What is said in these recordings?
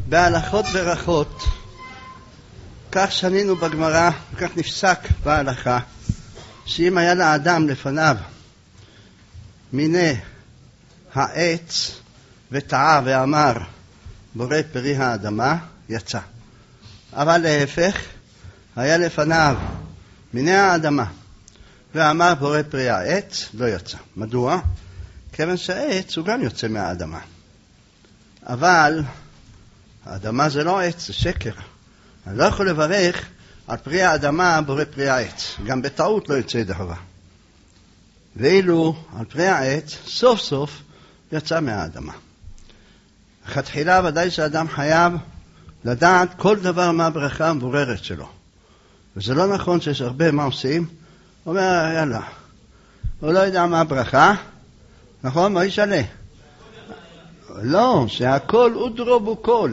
בהלכות ברכות, כך שנינו בגמרא, וכך נפסק בהלכה, שאם היה לאדם לפניו מיני העץ וטעה ואמר בורא פרי האדמה, יצא. אבל להפך, היה לפניו מיני האדמה ואמר בורא פרי העץ, לא יצא. מדוע? כיוון שהעץ הוא גם יוצא מהאדמה. אבל האדמה זה לא עץ, זה שקר. אני לא יכול לברך על פרי האדמה בורא פרי העץ. גם בטעות לא יוצא ידי חובה. ואילו על פרי העץ סוף סוף יצא מהאדמה. לכתחילה ודאי שאדם חייב לדעת כל דבר מה הברכה המבוררת שלו. וזה לא נכון שיש הרבה מה עושים. הוא אומר יאללה, הוא לא יודע מה הברכה, נכון? מה ישאלה? לא, שהכל אודרו בו כל.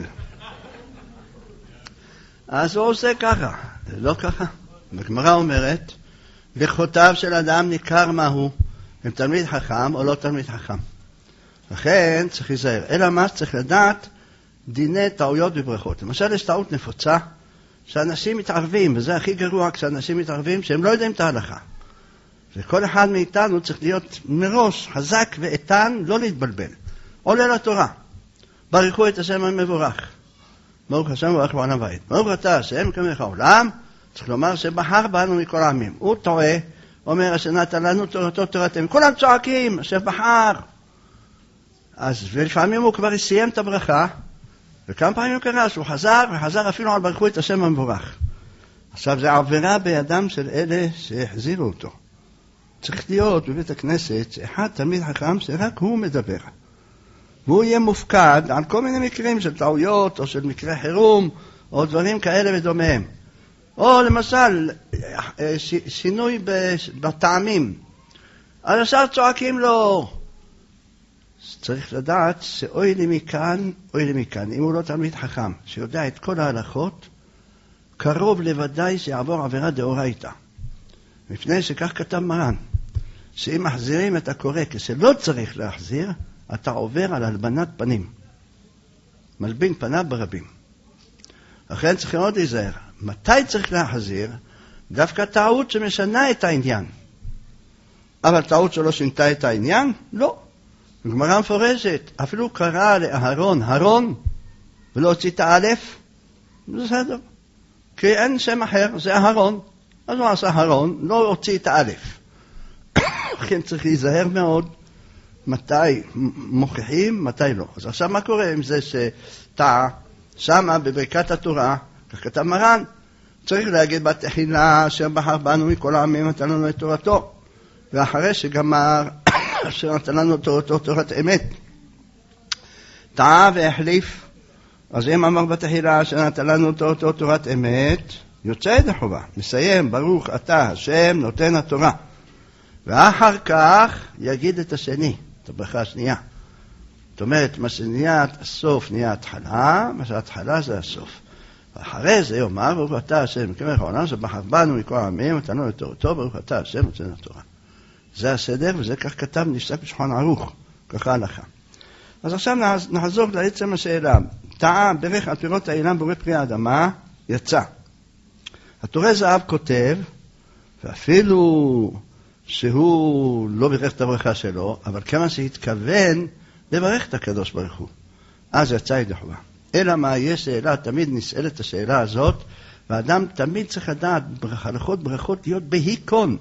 אז הוא עושה ככה, זה לא ככה. הגמרא אומרת, ברכותיו של אדם ניכר מהו, אם תלמיד חכם או לא תלמיד חכם. לכן צריך להיזהר. אלא מה צריך לדעת דיני טעויות בברכות. למשל יש טעות נפוצה, שאנשים מתערבים, וזה הכי גרוע כשאנשים מתערבים, שהם לא יודעים את ההלכה. וכל אחד מאיתנו צריך להיות מראש חזק ואיתן, לא להתבלבל. עולה לתורה. ברכו את השם המבורך. ברוך השם וברך בעולם ועד. ברוך אתה השם כמלך העולם, צריך לומר שבחר בנו מכל העמים. הוא טועה, אומר אשר נתן לנו תורתו תורתם. כולם צועקים, אשר בחר. אז ולפעמים הוא כבר סיים את הברכה, וכמה פעמים קרה שהוא חזר אפילו על ברכו את השם המבורך. עכשיו זה עבירה בידם של אלה שהחזירו אותו. צריך להיות בבית הכנסת אחד תלמיד חכם שרק הוא מדבר. והוא יהיה מופקד על כל מיני מקרים של טעויות או של מקרי חירום או דברים כאלה ודומיהם. או למשל שינוי בטעמים. אז עכשיו צועקים לו. צריך לדעת שאוי לי מכאן, אוי לי מכאן. אם הוא לא תלמיד חכם שיודע את כל ההלכות, קרוב לוודאי שיעבור עבירה דאורייתא. מפני שכך כתב מרן, שאם מחזירים את הקורא כשלא צריך להחזיר, אתה עובר על הלבנת פנים. מלבין פניו ברבים. לכן צריכים עוד להיזהר. מתי צריך להחזיר? דווקא טעות שמשנה את העניין. אבל טעות שלא שינתה את העניין? לא. הגמרא מפורשת. אפילו קרא לאהרון, הרון, ולא הוציא את האלף. בסדר. כי אין שם אחר, זה אהרון. אז הוא עשה הרון, לא הוציא את האלף. לכן צריך להיזהר מאוד. מתי מוכיחים, מתי לא. אז עכשיו מה קורה עם זה שטעה שמה בברכת התורה, כך כתב מרן, צריך להגיד בתחילה אשר בחר בנו מכל העמים נתן לנו את תורתו, ואחרי שגמר אשר נתן לנו תורתו תורת אמת, טעה והחליף, אז אם אמר בתחילה אשר נתן לנו תורתו תורת אמת, יוצא ידי חובה, מסיים ברוך אתה השם נותן התורה, ואחר כך יגיד את השני, את הברכה השנייה. זאת אומרת, מה שנהיה הסוף נהיה התחלה, מה שההתחלה זה הסוף. ואחרי זה יאמר, ברוך אתה השם, כמלך העולם שבחר בנו מכל העמים, נתנו את תורתו, ברוך אתה השם נותן התורה. זה הסדר, וזה כך כתב נפסק בשולחן ערוך, ככה הלכה. אז עכשיו נחזור לעצם השאלה. טעה ברך על פירות האילן בורא פרי האדמה, יצא. התורה זהב כותב, ואפילו שהוא לא ברך את הברכה שלו, אבל כמה שהתכוון לברך את הקדוש ברוך הוא. אז יצא ידי חובה. אלא מה, יש שאלה, תמיד נשאלת השאלה הזאת, והאדם תמיד צריך לדעת ברכות להיות בהיקון.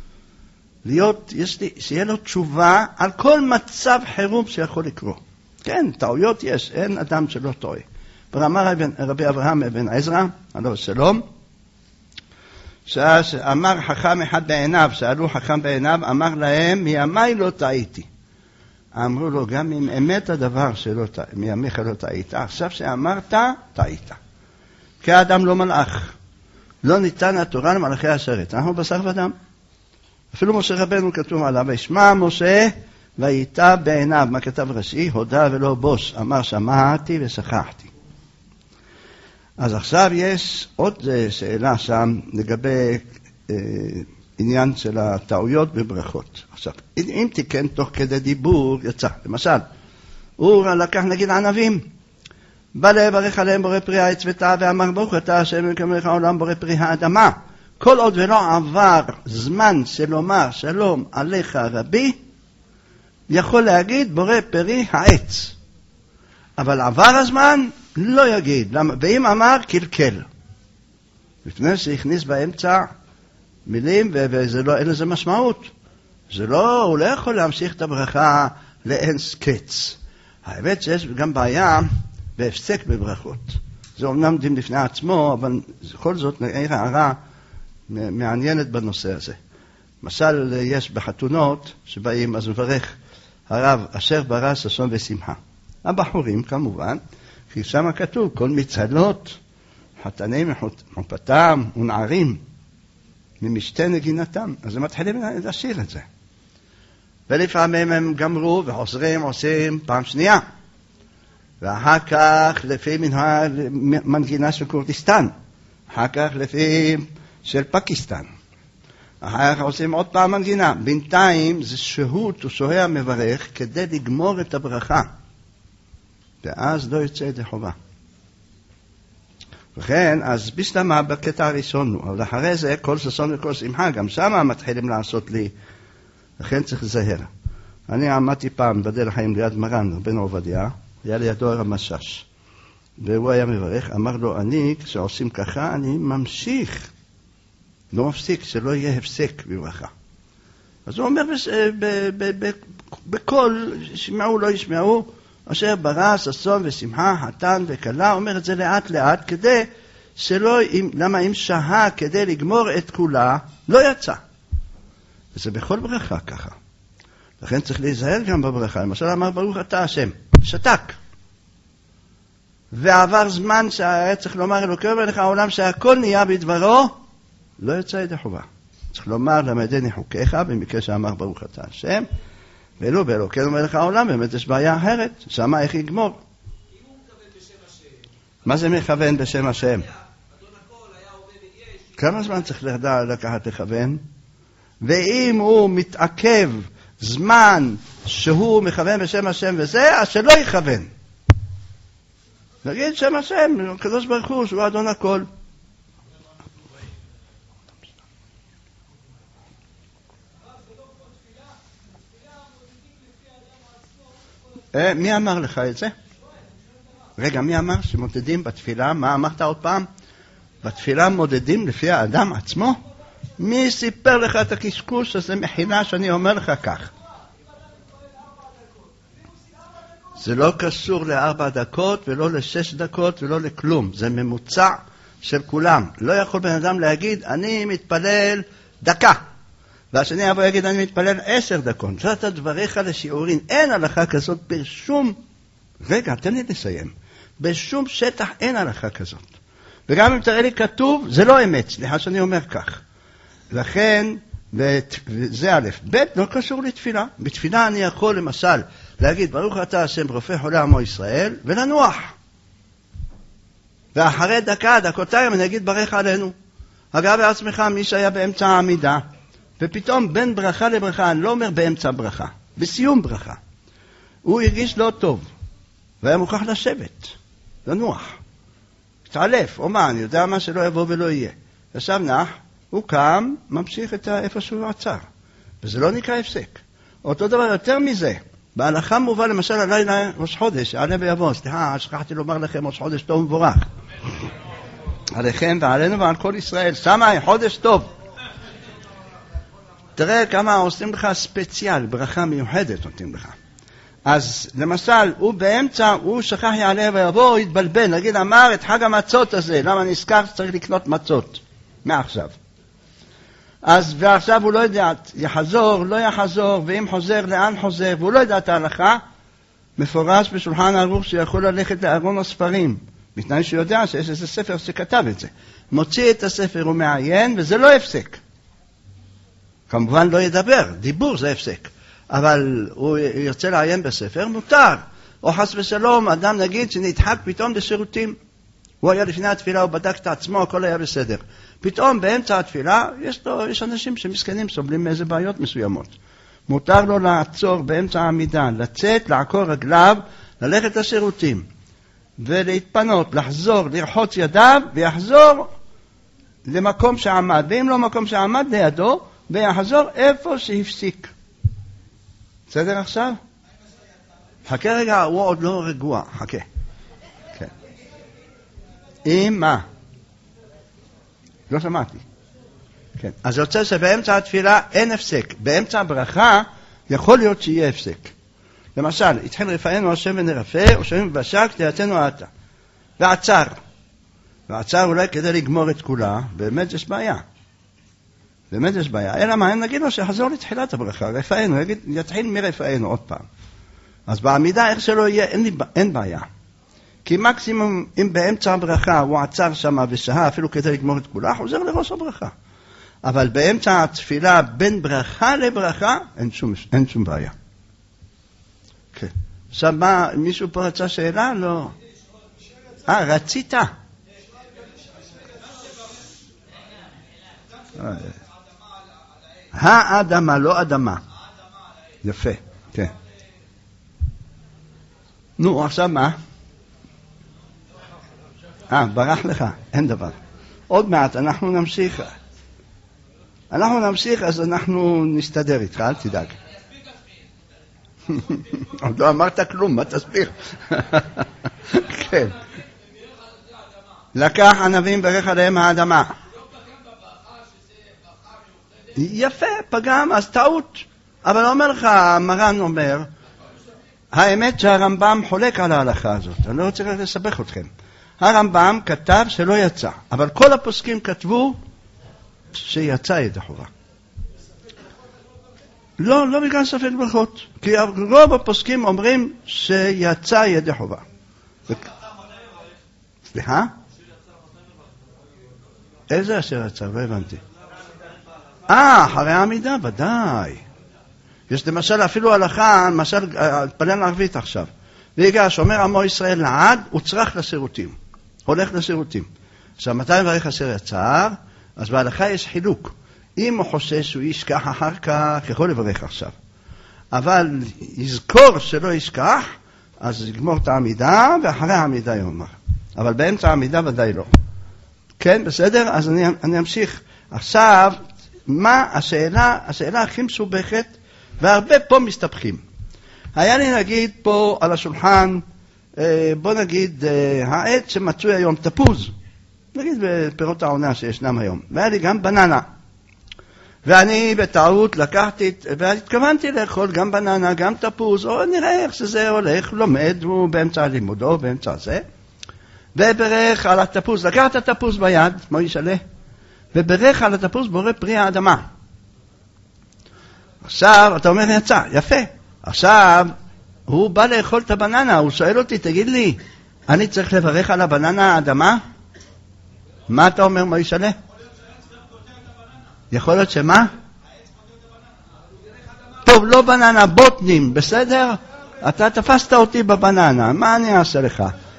שיהיה לו תשובה על כל מצב חירום שיכול לקרות. כן, טעויות יש, אין אדם שלא טועה. ואמר רבי אברהם אבן עזרא, עליו השלום, שאמר חכם אחד בעיניו, שאלו חכם בעיניו, אמר להם, מימי לא טעיתי. אמרו לו, גם אם אמת הדבר מימיך לא טעית, עכשיו שאמרת, טעית. כי האדם לא מלאך. לא ניתן התורה למלאכי השרת. אנחנו בשר ודם. אפילו משה רבנו כתוב עליו, וישמע משה וייטע בעיניו. מה כתב רש"י? הודה ולא בוש. אמר שמעתי ושכחתי. אז עכשיו יש עוד שאלה שם לגבי עניין של הטעויות בברכות. עכשיו, אם תיקן תוך כדי דיבור, יצא. למשל, הוא לקח נגיד ענבים, בא לברך עליהם בורא פרי העץ וטע, ואמר ברוך אתה השם אלוהינו מלך העולם בורא פרי האדמה. כל עוד ולא עבר זמן של לומר שלום עליך רבי, יכול להגיד בורא פרי העץ. אבל עבר הזמן לא יגיד. ואם אמר קלקל. לפני שהכניס באמצע מילים ואין לזה משמעות. הוא לא יכול להמשיך את הברכה לאין קץ. האמת שיש גם בעיה בהפסק בברכות. זה אומנם דין לפני עצמו, אבל בכל זאת נראה הערה מעניינת בנושא הזה. למשל, יש בחתונות שבאים, אז מברך הרב אשר ברא ששון ושמחה. הבחורים כמובן, כי שם כתוב כל מצהלות, חתני מחופתם ונערים, ממשתה נגינתם. אז הם מתחילים לשיר את זה. ולפעמים הם גמרו וחוזרים, עושים פעם שנייה. ואחר כך לפי מנגינה של כורדיסטן, אחר כך לפי של פקיסטן, אחר כך עושים עוד פעם מנגינה. בינתיים זה שהות הוא שוהה מברך כדי לגמור את הברכה, ואז לא יוצא ידי חובה. וכן, אז בשלמה בקטע הראשון, אבל אחרי זה כל ששון וכל שמחה, גם שם מתחילים לעשות לי, לכן צריך לזהר. אני עמדתי פעם בדרך חיים ליד מרן, רבנו עובדיה, היה לידו הרמשש, והוא היה מברך, אמר לו, אני, כשעושים ככה, אני ממשיך, לא מפסיק, שלא יהיה הפסק בברכה. אז הוא אומר בכל, שמעו לא ישמעו, אשר ברא ששון ושמחה, חתן וכלה, אומר את זה לאט לאט, כדי שלא, למה אם שהה כדי לגמור את כולה, לא יצא. וזה בכל ברכה ככה. לכן צריך להיזהר גם בברכה. למשל אמר ברוך אתה השם, שתק. ועבר זמן שהיה צריך לומר אלוקי מלך העולם שהכל נהיה בדברו, לא יצא ידי חובה. צריך לומר למדני חוקיך, במקרה שאמר ברוך אתה השם, ואלו באלוקינו מלך העולם, באמת יש בעיה אחרת, שמה איך יגמור. אם הוא מכוון בשם השם. מה זה מכוון בשם השם? אדון הכל היה עובד יש. כמה זמן צריך לקחת לכוון? ואם הוא מתעכב זמן שהוא מכוון בשם השם וזה, אז שלא יכוון. נגיד שם השם, הקדוש ברוך הוא, שהוא אדון הכל. מי אמר לך את זה? רגע, מי אמר שמודדים בתפילה? מה אמרת עוד פעם? בתפילה מודדים לפי האדם עצמו? מי סיפר לך את הקשקוש הזה מחילה שאני אומר לך כך? זה לא קשור ל4 דקות ולא ל6 דקות ולא לכלום. זה ממוצע של כולם. לא יכול בן אדם להגיד, אני מתפלל דקה. והשני יבוא יגיד, אני מתפלל 10 דקות. זאת הדבריך לשיעורים. אין הלכה כזאת בשום... רגע, תן לי לסיים. בשום שטח אין הלכה כזאת. וגם אם תראה לי כתוב, זה לא אמת. סליחה שאני אומר כך. לכן, זה א', ב', לא קשור לתפילה. בתפילה אני יכול למשל להגיד, ברוך אתה השם רופא חולה עמו ישראל, ולנוח. ואחרי דקותיים אני אגיד ברך עלינו. הגע בעצמך מי שהיה באמצע העמידה, ופתאום בין ברכה לברכה, אני לא אומר באמצע ברכה, בסיום ברכה, הוא הרגיש לא טוב, והיה מוכרח לשבת, לנוח, התעלף, או מה, אני יודע מה שלא יבוא ולא יהיה. עכשיו נח, הוא קם, ממשיך את איפה שהוא עצר, וזה לא נקרא הפסק. אותו דבר יותר מזה, בהלכה מובא למשל הלילה ראש חודש, עלה ויבוא, סליחה, שכחתי לומר לכם ראש חודש טוב ומבורך. עליכם ועלינו ועל כל ישראל, שמה חודש טוב. תראה כמה עושים לך ספציאל, ברכה מיוחדת נותנים לך. אז למשל, הוא באמצע, הוא שכח יעלה ויבוא, הוא יתבלבל, נגיד אמר את חג המצות הזה, למה נזכר שצריך לקנות מצות, מעכשיו. אז ועכשיו הוא לא יודע, יחזור, לא יחזור, ואם חוזר, לאן חוזר, והוא לא יודע את ההלכה, מפורש בשולחן ערוך שיכול ללכת לארון הספרים, בתנאי שהוא יודע שיש איזה ספר שכתב את זה. מוציא את הספר ומעיין, וזה לא הפסק. כמובן לא ידבר, דיבור זה הפסק. אבל הוא ירצה לעיין בספר, מותר. או חס ושלום, אדם נגיד שנדחק פתאום לשירותים. הוא היה לפני התפילה, הוא בדק את עצמו, הכל היה בסדר. פתאום באמצע התפילה, יש אנשים שמסכנים, סובלים מאיזה בעיות מסוימות. מותר לו לעצור באמצע העמידה, לצאת, לעקור רגליו, ללכת לשירותים. ולהתפנות, לחזור, לרחוץ ידיו, ויחזור למקום שעמד, ואם לא מקום שעמד לידו, ויחזור איפה שהפסיק. בסדר עכשיו? חכה רגע, הוא עוד לא רגוע, חכה. כן. עם מה? לא שמעתי. כן. אז יוצא שבאמצע התפילה אין הפסק. באמצע הברכה יכול להיות שיהיה הפסק. למשל, התחיל רפאנו השם ונרפא, ושמים בשק תהייתנו אתה. ועצר. ועצר אולי כדי לגמור את כולה, באמת יש בעיה. באמת יש בעיה. אלא מה, נגיד לו שחזור לתחילת הברכה, רפאנו, יתחיל מרפאנו עוד פעם. אז בעמידה, איך שלא יהיה, אין בעיה. כי מקסימום, אם באמצע הברכה הוא עצר שם ושהה, אפילו כדי לגמור את כולה, חוזר לראש הברכה. אבל באמצע התפילה, בין ברכה לברכה, אין שום בעיה. כן. עכשיו, מה, מישהו פה רצה שאלה? לא. רצית? האדמה, לא אדמה. יפה, כן. נו, עכשיו מה? ברח לך, אין דבר. עוד מעט, אנחנו נמשיך, אז אנחנו נסתדר איתך, אל תדאג. עוד לא אמרת כלום, מה תסביר? כן. לקח ענבים ברך עליהם האדמה. יפה, פגם, אז טעות. אבל אומר לך, מרן אומר, האמת שהרמב"ם חולק על ההלכה הזאת. אני לא רוצה לסבך אתכם. הרמב"ם כתב שלא יצא, אבל כל הפוסקים כתבו שיצא ידי חובה. לא בגלל ספק ברכות, כי רוב הפוסקים אומרים שיצא ידי חובה. סליחה? איזה אשר יצא? לא הבנתי. אחרי העמידה, ודאי. יש למשל אפילו הלכה, למשל, פלן ערבית עכשיו. ויגע, שאומר עמו ישראל לעד, הוא צריך לשירותים. הולך לשירותים. עכשיו, מתי מברך אשר יצר? אז בהלכה יש חילוק. אם הוא חושש שהוא ישכח אחר כך, יכול לברך עכשיו. אבל יזכור שלא ישכח, אז יגמור את העמידה, ואחרי העמידה יאמר. אבל באמצע העמידה ודאי לא. כן, בסדר? אז אני אמשיך. עכשיו, מה השאלה הכי מסובכת, והרבה פה מסתבכים. היה לי נגיד פה על השולחן, בוא נגיד, העץ שמצוי היום, תפוז, נגיד בפירות העונה שישנם היום, והיה לי גם בננה. ואני בטעות לקחתי, והתכוונתי לאכול גם בננה, גם תפוז, או נראה איך שזה הולך, לומד, הוא באמצע הלימודו, באמצע זה, וברך על התפוז, לקח את התפוז ביד, כמו ישאלה, וברך על התפוז בורא פרי האדמה. עכשיו, אתה אומר, יצא, יפה. עכשיו, הוא בא לאכול את הבננה, הוא שואל אותי, תגיד לי, אני צריך לברך על הבננה האדמה? מה אתה אומר, מה ישאלה? יכול להיות שמה? טוב, לא בננה, בוטנים, בסדר? אתה תפסת אותי בבננה, מה אני אעשה לך?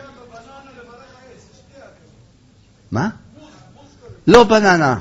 מה? לא בננה.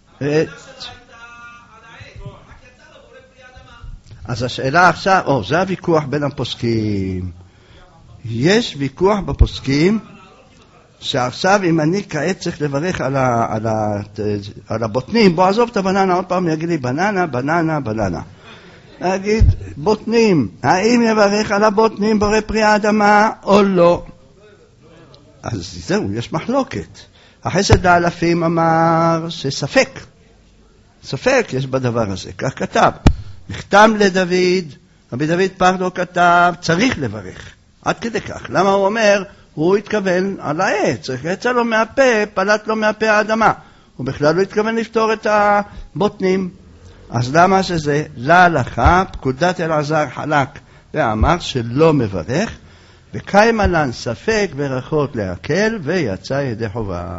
אז השאלה עכשיו, זה הוויכוח בין הפוסקים. יש ויכוח בפוסקים, שעכשיו אם אני כעת צריך לברך על הבוטנים, בוא עזוב את הבננה, עוד פעם יגיד לי בננה. אגיד, בוטנים, האם יברך על הבוטנים בורא פרי האדמה או לא? אז זהו, יש מחלוקת. החסד האלפים אמר שספק יש בדבר הזה, כך כתב. נחתם לדוד, רבי דוד פרדו כתב, צריך לברך. עד כדי כך. למה הוא אומר? הוא התכוון על העץ, יצא לו מהפה, פלט לו מהפה האדמה. הוא בכלל לא התכוון לפתור את הבוטנים. אז למה שזה? להלכה, פקודת אלעזר חלק ואמר שלא מברך, וקיים עלן ספק ברכות להקל, ויצא ידי חובה.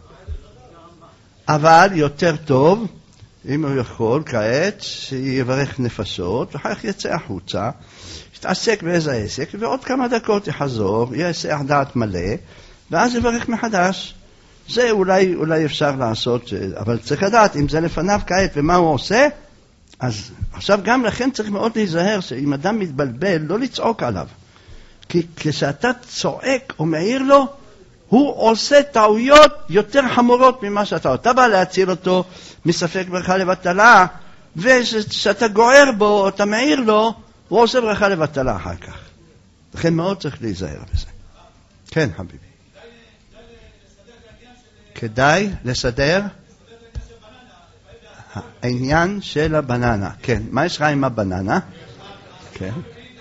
אבל יותר טוב, אם הוא יכול כעת, שיברך נפשות, ואחר כך יצא החוצה, יתעסק באיזה עסק, ועוד כמה דקות יחזור, יעשה דעת מלא, ואז יברך מחדש. זה אולי אפשר לעשות, אבל צריך לדעת, אם זה לפניו כעת ומה הוא עושה, אז עכשיו גם לכן צריך מאוד להיזהר, שאם אדם מתבלבל, לא לצעוק עליו. כי כשאתה צועק או מעיר לו, הוא עושה טעויות יותר חמורות ממה שאתה. אתה בא להציל אותו מספק ברכה לבטלה, וכשאתה גוער בו, אתה מעיר לו, הוא עושה ברכה לבטלה אחר כך. לכן מאוד צריך להיזהר בזה. כן, חביבי. כדאי לסדר העניין של הבננה. כן, מה יש לך עם הבננה? כן.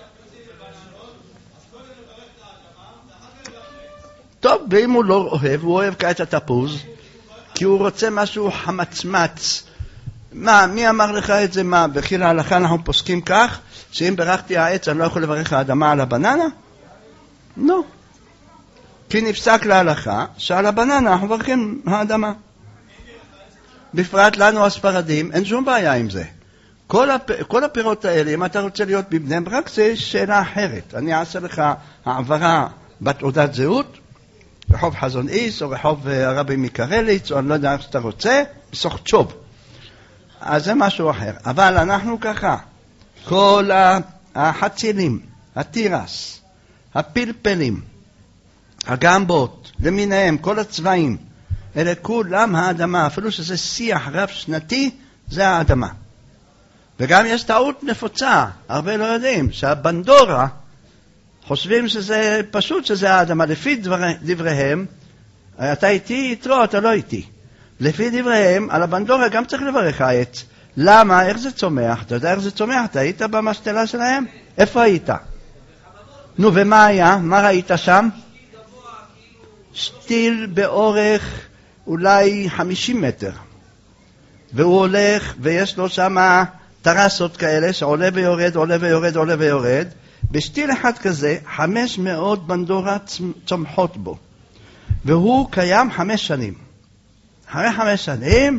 טוב, ואם הוא לא אוהב, הוא אוהב כעת התפוז, כי הוא רוצה משהו חמצמץ. מה, מי אמר לך את זה? מה, בכי להלכה אנחנו פוסקים כך, שאם ברכתי העץ אני לא יכול לברך האדמה על הבננה? לא. כי נפסק להלכה שעל הבננה אנחנו מברכים האדמה. בפרט לנו הספרדים, אין שום בעיה עם זה. כל הפירות האלה, אם אתה רוצה להיות בבני ברק, זה שאלה אחרת. אני אעשה לך העברה בתעודת זהות, רחוב חזון איס, או רחוב הרבי מקרליץ, או אני לא יודע איך שאתה רוצה, בסוך צ'וב. אז זה משהו אחר. אבל אנחנו ככה, כל החצילים, התירס, הפלפלים, הגמבות, למיניהם, כל הצבעים, אלה כולם האדמה, אפילו שזה שיח רב שנתי, זה האדמה. וגם יש טעות נפוצה, הרבה לא יודעים, שהבנדורה, חושבים שזה פשוט שזה האדמה. לפי דבריהם, אתה איתי יתרו, אתה לא איתי. לפי דבריהם, על הבנדורה גם צריך לברך העץ. למה? איך זה צומח? אתה יודע איך זה צומח? אתה היית במשתלה שלהם? איפה היית? נו, ומה היה? מה ראית שם? שתיל באורך אולי 50 מטר. והוא הולך, ויש לו שם טרסות כאלה, שעולה ויורד, עולה ויורד, עולה ויורד. בשתיל אחד כזה, 500 בנדורה צומחות בו. והוא קיים 5 שנים. אחרי 5 שנים,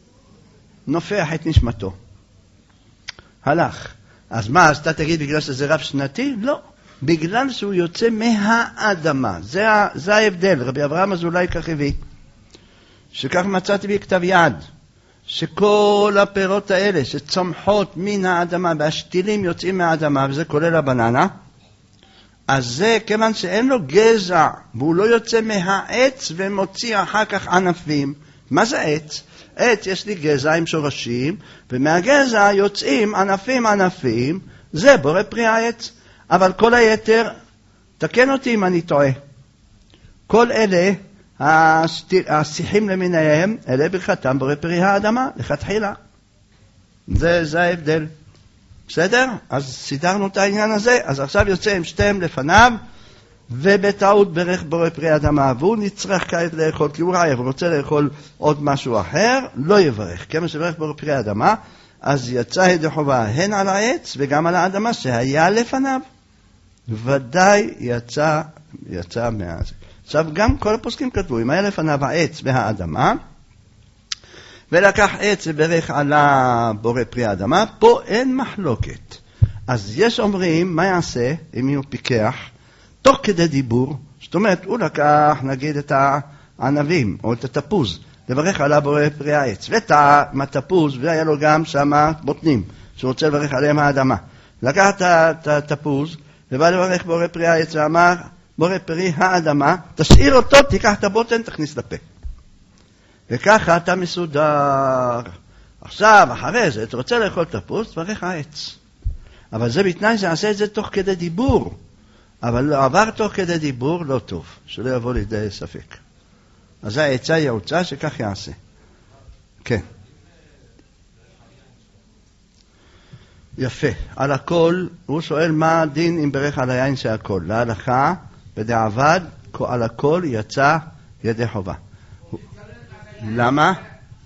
נופח את נשמתו. הלך. אז מה, אז אתה תגיד בגלל שזה רב שנתי? לא. בגלל שהוא יוצא מהאדמה. זה ההבדל. רבי אברהם אזולאי כך הביא. שכך מצאתי בכתב יד. שכל הפירות האלה שצומחות מן האדמה והשתילים יוצאים מהאדמה, וזה כולל הבננה, אז זה כיוון שאין לו גזע והוא לא יוצא מהעץ ומוציא אחר כך ענפים. מה זה עץ? עץ יש לי גזע עם שורשים, ומהגזע יוצאים ענפים, זה בורא פרי העץ. אבל כל היתר, תקן אותי אם אני טועה, כל אלה השיחים למיניהם, אלה ברכתם בורא פרי האדמה, לכתחילה. זה ההבדל. בסדר? אז סידרנו את העניין הזה, אז עכשיו יוצא עם שתיהם לפניו, ובטעות ברך בורא פרי האדמה, והוא נצטרך כעת לאכול, כי הוא רעב, הוא רוצה לאכול עוד משהו אחר, לא יברך. כמה שברך בורא פרי האדמה, אז יצא ידי חובה הן על העץ וגם על האדמה שהיה לפניו. ודאי יצא מהזה. עכשיו גם כל הפוסקים כתבו, אם היה לפניו העץ והאדמה, ולקח עץ וברך על הבורא פרי האדמה, פה אין מחלוקת. אז יש אומרים, מה יעשה אם הוא פיקח? תוך כדי דיבור, זאת אומרת, הוא לקח נגיד את הענבים או את התפוז, לברך על הבורא פרי העץ, ואת התפוז, והיה לו גם שם בוטנים, שהוא רוצה לברך עליהם האדמה. לקח את התפוז, ובא לברך בורא פרי העץ, ואמר, בורא פרי האדמה, תשאיר אותו, תיקח את הבוטן, תכניס לפה. וככה אתה מסודר. עכשיו, אחרי זה, אתה רוצה לאכול תפוז, תברך העץ. אבל זה בתנאי שעשה את זה תוך כדי דיבור. אבל לא עבר תוך כדי דיבור, לא טוב, שלא יבוא לידי ספק. אז העצה יעוצה שכך יעשה. כן. יפה. על הכל, הוא שואל מה הדין אם ברך על היין של הכל. להלכה, בדיעבד, על הכל יצא ידי חובה. למה?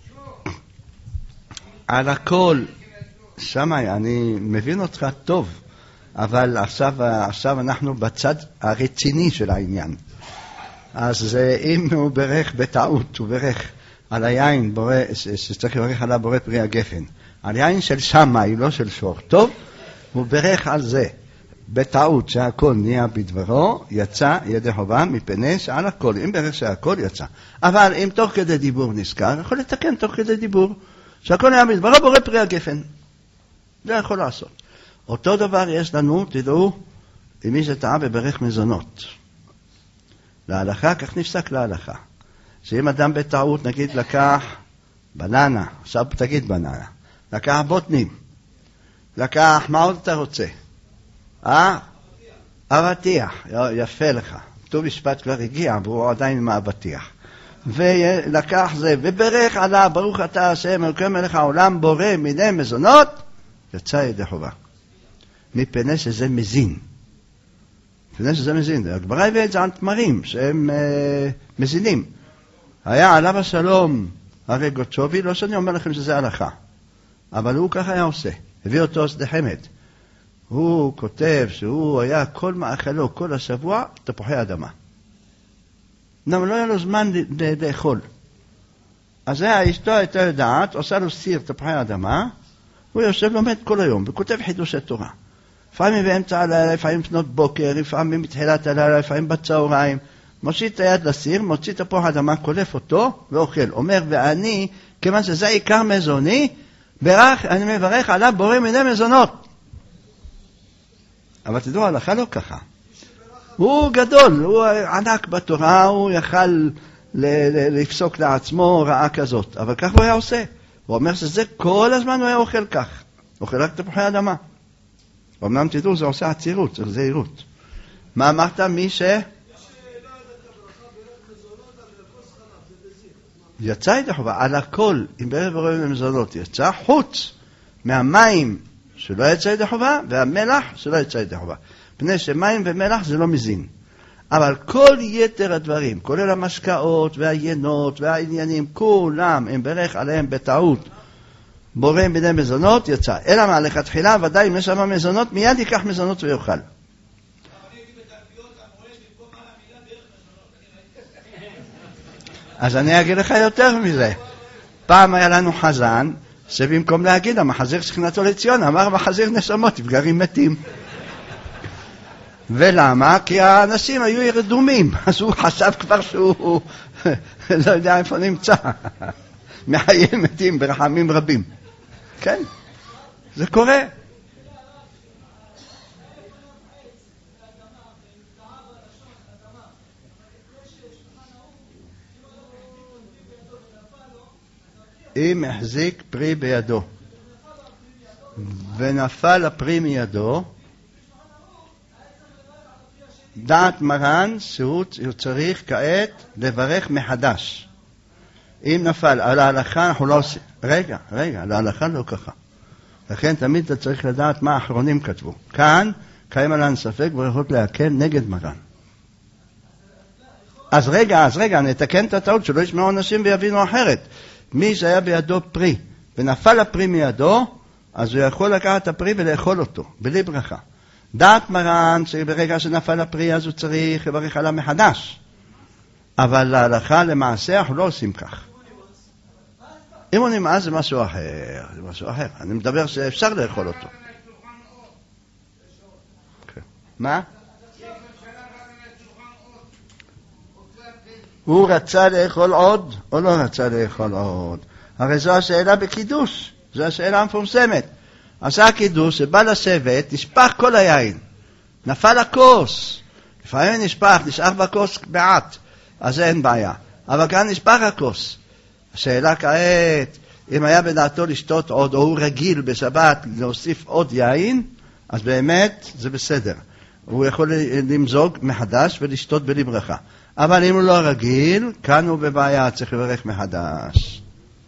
על הכל, שמי, אני מבין אותך טוב, אבל עכשיו אנחנו בצד הרציני של העניין. אז אם הוא ברך בטעות, הוא ברך על היין שצריך לברך עליו בורא פרי הגפן, על יין של שמי, לא של שור, טוב, הוא ברך על זה בטעות שהכל נהיה בדברו, יצא ידי חובה מפני שעל הכל, אם ברך שהכל יצא. אבל אם תוך כדי דיבור נזכר, יכול לתקן תוך כדי דיבור שהכל נהיה בדברו בורא פרי הגפן. זה יכול לעשות. אותו דבר יש לנו, תדעו, עם מי שטעה בברך מזונות. להלכה, כך נפסק להלכה. שאם אדם בטעות, נגיד, לקח בננה, עכשיו תגיד בננה, לקח בוטנים, לקח, מה עוד אתה רוצה? אבטיח, יפה לך. ט"ו בשבט כבר הגיע, והוא עדיין עם האבטיח. ולקח זה, וברך עליו, ברוך אתה השם, אלוקים מלך העולם, בורא מיני מזונות, יצא ידי חובה. מפני שזה מזין. מפני שזה מזין. הגמרא הביאה את זה על תמרים, שהם מזינים. היה עליו השלום, הרי גוצ'ובי, לא שאני אומר לכם שזה הלכה. אבל הוא ככה היה עושה. הביא אותו שדה חמד. הוא כותב שהוא היה כל מאכלו, כל השבוע, תפוחי אדמה. למה לא היה לו זמן לאכול. אז אשתו הייתה יודעת, עושה לו סיר תפוחי אדמה, הוא יושב לומד כל היום, וכותב חידושי תורה. לפעמים באמצע הלילה, לפעמים לפנות בוקר, לפעמים מתחילת הלילה, לפעמים בצהריים. מוציא את היד לסיר, מוציא תפוח אדמה, קולף אותו ואוכל. אומר, ואני, כיוון שזה עיקר מזוני, אני מברך עליו בורא מיני מזונות. אבל תדעו, הלכה לא ככה. הוא גדול, הוא ענק בתורה, הוא יכל לפסוק לעצמו רעה כזאת. אבל כך הוא היה עושה. הוא אומר שזה כל הזמן הוא היה אוכל כך. אוכל רק תפוחי אדמה. אמנם תדעו, זה עושה עצירות, זה זהירות. מה אמרת? מי ש... יצא ידי חובה, על הכל, אם בערב ורואים למזונות יצא, חוץ מהמים שלא יצא ידי חובה, והמלח שלא יצא ידי חובה. פני שמים ומלח זה לא מזין. אבל כל יתר הדברים, כולל המשקאות והיינות והעניינים, כולם, אם ברך עליהם בטעות, בורא מיני מזונות, יצא. אלא מה, לכתחילה, ודאי, אם יש שם מזונות, מיד ייקח מזונות ויאכל. אז אני אגיד לך יותר מזה. פעם היה לנו חזן, שבמקום להגיד, המחזיר שכנתו לציון, אמר מחזיר נשמות, תפגרים מתים. ולמה? כי האנשים היו ירדומים, אז הוא חשב כבר שהוא לא יודע איפה נמצא. מחיים מתים ברחמים רבים. כן, זה קורה. אם החזיק פרי בידו ונפל הפרי מידו, דעת מרן שהוא צריך כעת לברך מחדש. אם נפל על ההלכה אנחנו לא עושים. רגע, על ההלכה לא ככה. לכן תמיד אתה צריך לדעת מה האחרונים כתבו. כאן קיים עליהם ספק ויכולת להקל נגד מרן. אז רגע, נתקן את הטעות שלא ישמעו אנשים ויבינו אחרת. מי שהיה בידו פרי ונפל הפרי מידו, אז הוא יכול לקחת את הפרי ולאכול אותו, בלי ברכה. דעת מרן שברגע שנפל הפרי אז הוא צריך לברך עליו מחדש. אבל להלכה למעשה אנחנו לא עושים כך. אם הוא נמאס זה משהו אחר. אני מדבר שאפשר לאכול אותו. מה? הוא רצה לאכול עוד או לא רצה לאכול עוד? הרי זו השאלה בקידוש, זו השאלה המפורסמת. עשה קידוש שבא לשבת, נשפך כל היין, נפל הכוס, לפעמים נשאר בכוס מעט, אז אין בעיה. אבל כאן נשפך הכוס. השאלה כעת, אם היה בדעתו לשתות עוד, או הוא רגיל בשבת להוסיף עוד יין, אז באמת זה בסדר. הוא יכול למזוג מחדש ולשתות בלי ברכה. אבל אם הוא לא רגיל, כאן הוא בבעיה, צריך לברך מחדש.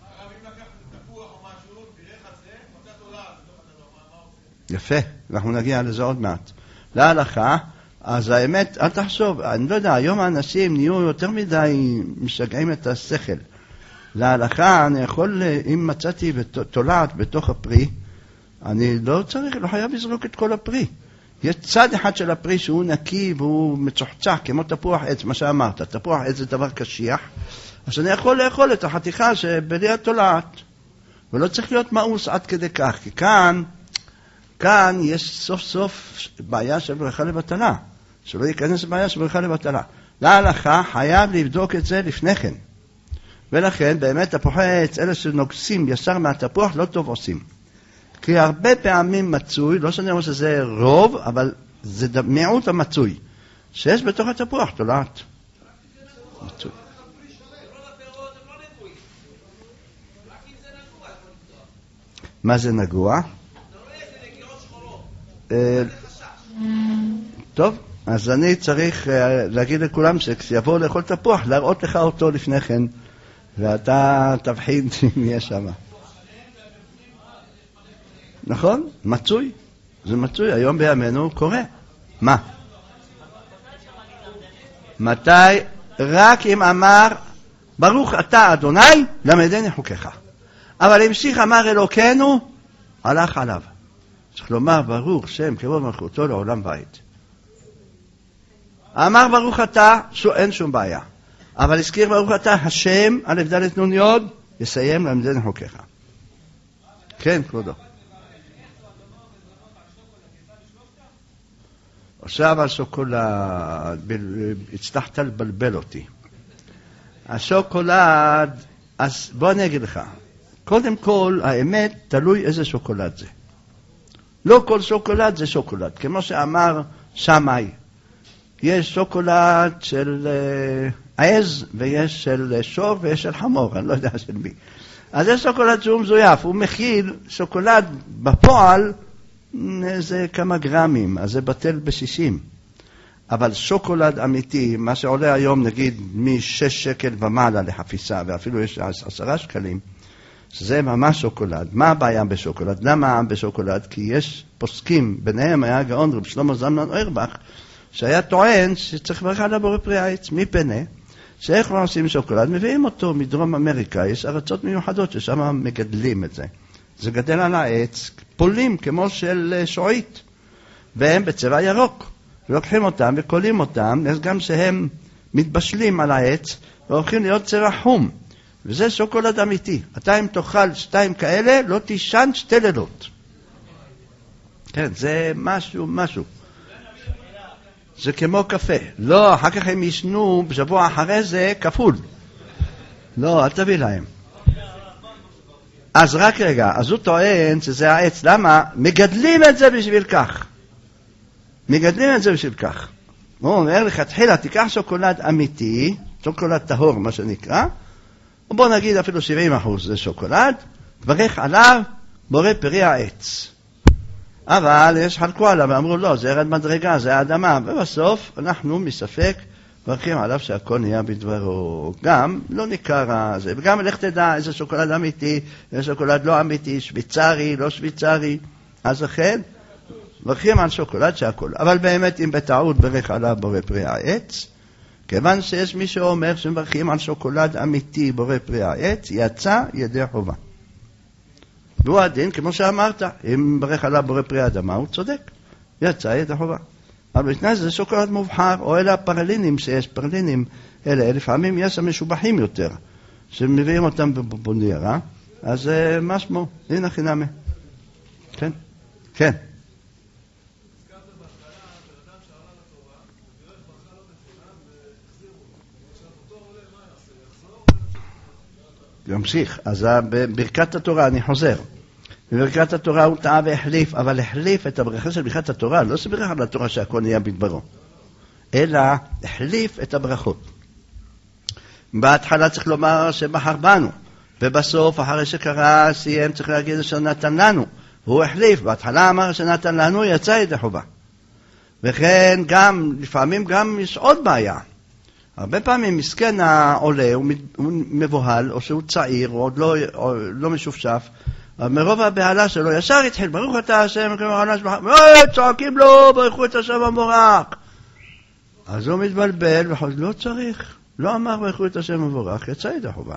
יפה, אנחנו נגיע לזה עוד מעט. להלכה, אז האמת, אל תחשוב, אני לא יודע, היום האנשים נהיו יותר מדי משגעים את השכל. להלכה, אני יכול, אם מצאתי תולעת בתוך הפרי, אני לא חייב לזרוק את כל הפרי. יש צד אחד של הפרי שהוא נקי והוא מצוחצח, כמו תפוח עץ, מה שאמרת. תפוח עץ זה דבר קשיח, אז אני יכול לאכול את החתיכה שבלי התולעת. ולא צריך להיות מאוס עד כדי כך, כי כאן יש סוף סוף בעיה של ברכה לבטלה. שלא ייכנס בעיה של ברכה לבטלה. להלכה חייב לבדוק את זה לפני כן. ולכן באמת תפוחי עץ, אלה שנוגסים ישר מהתפוח, לא טוב עושים. כי הרבה פעמים מצוי, לא שאני אומר שזה רוב, אבל זה מיעוט המצוי. שיש בתוך התפוח תולעת. מצוי. רוב הפירות הם לא נגועים. רק אם זה נגוע יכול לפתוח. מה זה נגוע? אתה רואה איזה נגיעות שחורות. זה חשש. טוב, אז אני צריך להגיד לכולם שכשיבואו לאכול תפוח, להראות לך אותו לפני כן, ואתה תבחין אם יש שם. נכון? מצוי. זה מצוי. היום בימינו קורה. מה? מתי? רק אם אמר, ברוך אתה אדוני, למדני חוקיך. אבל המשיך אמר אלוקינו, הלך עליו. צריך לומר, ברוך שם כבוד מלכותו לעולם בית. אמר ברוך אתה, אין שום בעיה. אבל הזכיר ברוך אתה, השם, א' ד' נ' י', יסיים למדני חוקיך. כן, כבודו. עכשיו השוקולד, הצלחת לבלבל אותי. השוקולד, אז בוא אני אגיד לך. קודם כל, האמת, תלוי איזה שוקולד זה. לא כל שוקולד זה שוקולד. כמו שאמר שמאי, יש שוקולד של עז, ויש של שור, ויש של חמור, אני לא יודע של מי. אז יש שוקולד שהוא מזויף, הוא מכיל שוקולד בפועל, זה כמה גרמים, אז זה בטל ב-60. אבל שוקולד אמיתי, מה שעולה היום נגיד מ-6 שקל ומעלה לחפיסה, ואפילו יש 10 שקלים, זה ממש שוקולד. מה הבעיה בשוקולד? למה בשוקולד? כי יש פוסקים, ביניהם היה גאון רב שלמה זלמן אוירבך, שהיה טוען שצריך ברכה לבורא פרי העץ, מפנה, שאיך לא עושים שוקולד, מביאים אותו מדרום אמריקה, יש ארצות מיוחדות ששם מגדלים את זה. זה גדל על העץ, פולים כמו של שועית, והם בצבע ירוק. לוקחים אותם וקולים אותם, אז גם שהם מתבשלים על העץ, והולכים להיות צבע חום. וזה שוקולד אמיתי. אתה אם תאכל 2 כאלה, לא תישן 2 לילות. כן, זה משהו. זה כמו קפה. לא, אחר כך הם ישנו בשבוע אחרי זה כפול. לא, אל תביא להם. אז רק רגע, אז הוא טוען שזה העץ. למה? מגדלים את זה בשביל כך. הוא אומר לך, תחילה, תיקח שוקולד אמיתי, שוקולד טהור, מה שנקרא, ובוא נגיד אפילו 70% זה שוקולד, תברך עליו בורא פרי העץ. אבל יש חלקו עליו, ואמרו לא, זה ירד מדרגה, זה האדמה, ובסוף אנחנו מספק ברכים עליו שהכל נהיה בדברו. גם לא ניכר זה, וגם לך תדע איזה שוקולד אמיתי, איזה שוקולד לא אמיתי, שוויצרי, לא שוויצרי, אז לכן, ברכים על שוקולד שהכל. אבל באמת אם בטעות ברך עליו בורא פרי העץ, כיוון שיש מי שאומר שמברכים על שוקולד אמיתי בורא פרי העץ, יצא ידי חובה. והוא הדין, כמו שאמרת, אם ברך עליו בורא פרי האדמה, הוא צודק, יצא ידי חובה. אבל בתנאי זה שוקולד מובחר, או אלה הפרלינים שיש, פרלינים אלה, לפעמים יש המשובחים יותר, שמביאים אותם בבוניירה, אז מה שמו? הנה חינמי. כן? כן. ימשיך, אז בברכת התורה, אני חוזר. בברכת התורה הוא טעה והחליף, אבל החליף את הברכה של ברכת התורה, לא שברכה על התורה שהכל נהיה בדברו, אלא החליף את הברכות. בהתחלה צריך לומר שבחר בנו, ובסוף, אחרי שקרא, סיים, צריך להגיד שנתן לנו. הוא החליף, בהתחלה אמר שנתן לנו, יצא ידי חובה. וכן גם, לפעמים גם יש עוד בעיה. הרבה פעמים מסכן העולה, הוא מבוהל, או שהוא צעיר, או עוד לא משופשף, מרוב הבהלה שלו, ישר התחיל, ברוך אתה השם, צועקים לו, ברכו את השם המבורך. אז הוא מתבלבל, וחוזר, לא צריך, לא אמר ברכו את השם המבורך, יצא ידי חובה.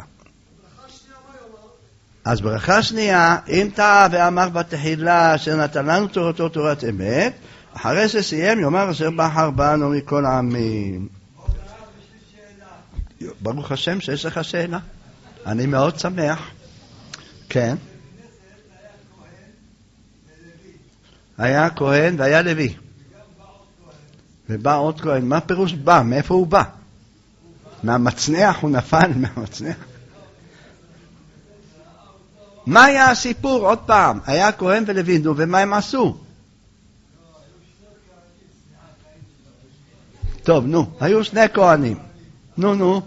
אז ברכה שנייה, אם טעה ואמר בתחילה שנתן לנו תורתו תורת אמת, אחרי שסיים יאמר אשר בחר בנו מכל העמים. ברוך השם שיש לך שאלה. אני מאוד שמח. כן. היה כהן והיה לוי. ובא עוד כהן. מה פירוש בא? מאיפה הוא בא? מהמצנח הוא נפל מהמצנח. מה היה הסיפור? עוד פעם. היה כהן ולוי, ומה הם עשו? טוב, נו, היו שני כהנים. נו.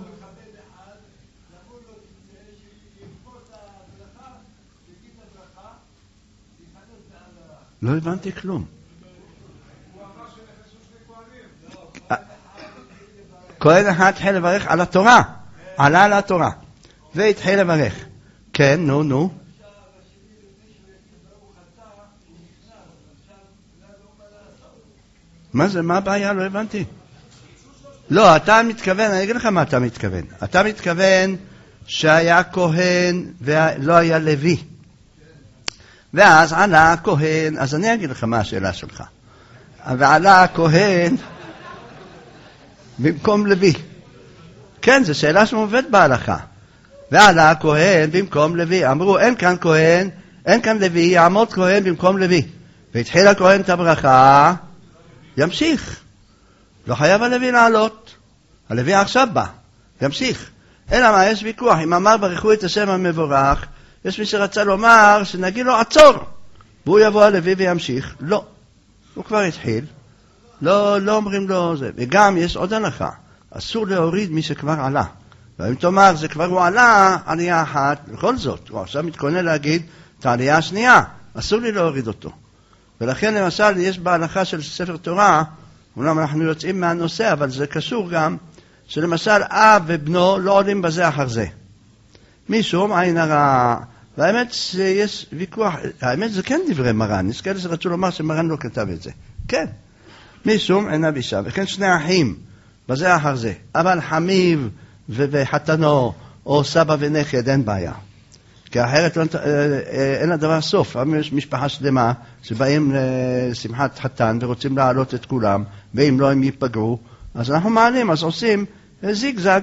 לא הבנתי כלום. כהן אחד התחיל לברך על התורה, עלה על התורה, והתחיל לברך. כן, נו. מה זה, מה הבעיה? לא הבנתי. לא, אתה מתכוון, אני אגיד לך מה אתה מתכוון. אתה מתכוון שהיה כהן ולא היה לוי. ואז עלה הכהן, אז אני אגיד לך מה השאלה שלך. ועלה הכהן במקום לוי. כן, זו שאלה שמובאת בהלכה. ועלה הכהן במקום לוי. אמרו, אין כאן כהן, אין כאן לוי, יעמוד כהן במקום לוי. והתחיל הכהן את הברכה, ימשיך. לא חייב הלוי לעלות. הלוי עכשיו בא, ימשיך. אלא מה, יש ויכוח. אם אמר ברכו את השם המבורך, יש מי שרצה לומר שנגיד לו עצור, והוא יבוא הלוי וימשיך. לא, הוא כבר התחיל. לא אומרים לו זה. וגם יש עוד הלכה, אסור להוריד מי שכבר עלה. ואם תאמר זה כבר הוא עלה, עלייה אחת, בכל זאת, הוא עכשיו מתכונן להגיד את העלייה השנייה, אסור לי להוריד אותו. ולכן למשל יש בהלכה של ספר תורה, אומנם אנחנו יוצאים מהנושא, אבל זה קשור גם, שלמשל אב ובנו לא עולים בזה אחר זה. משום עין הרע, והאמת שיש ויכוח, האמת זה כן דברי מרן, יש כאלה שרצו לומר שמרן לא כתב את זה. כן, משום עינה בישה, וכן שני אחים, בזה אחר זה. אבל חמיב וחתנו, או סבא ונכד, אין בעיה. כי אחרת אין לדבר סוף. יש משפחה שלמה שבאים לשמחת חתן ורוצים להעלות את כולם, ואם לא הם ייפגעו, אז אנחנו מעלים, אז עושים זיגזג,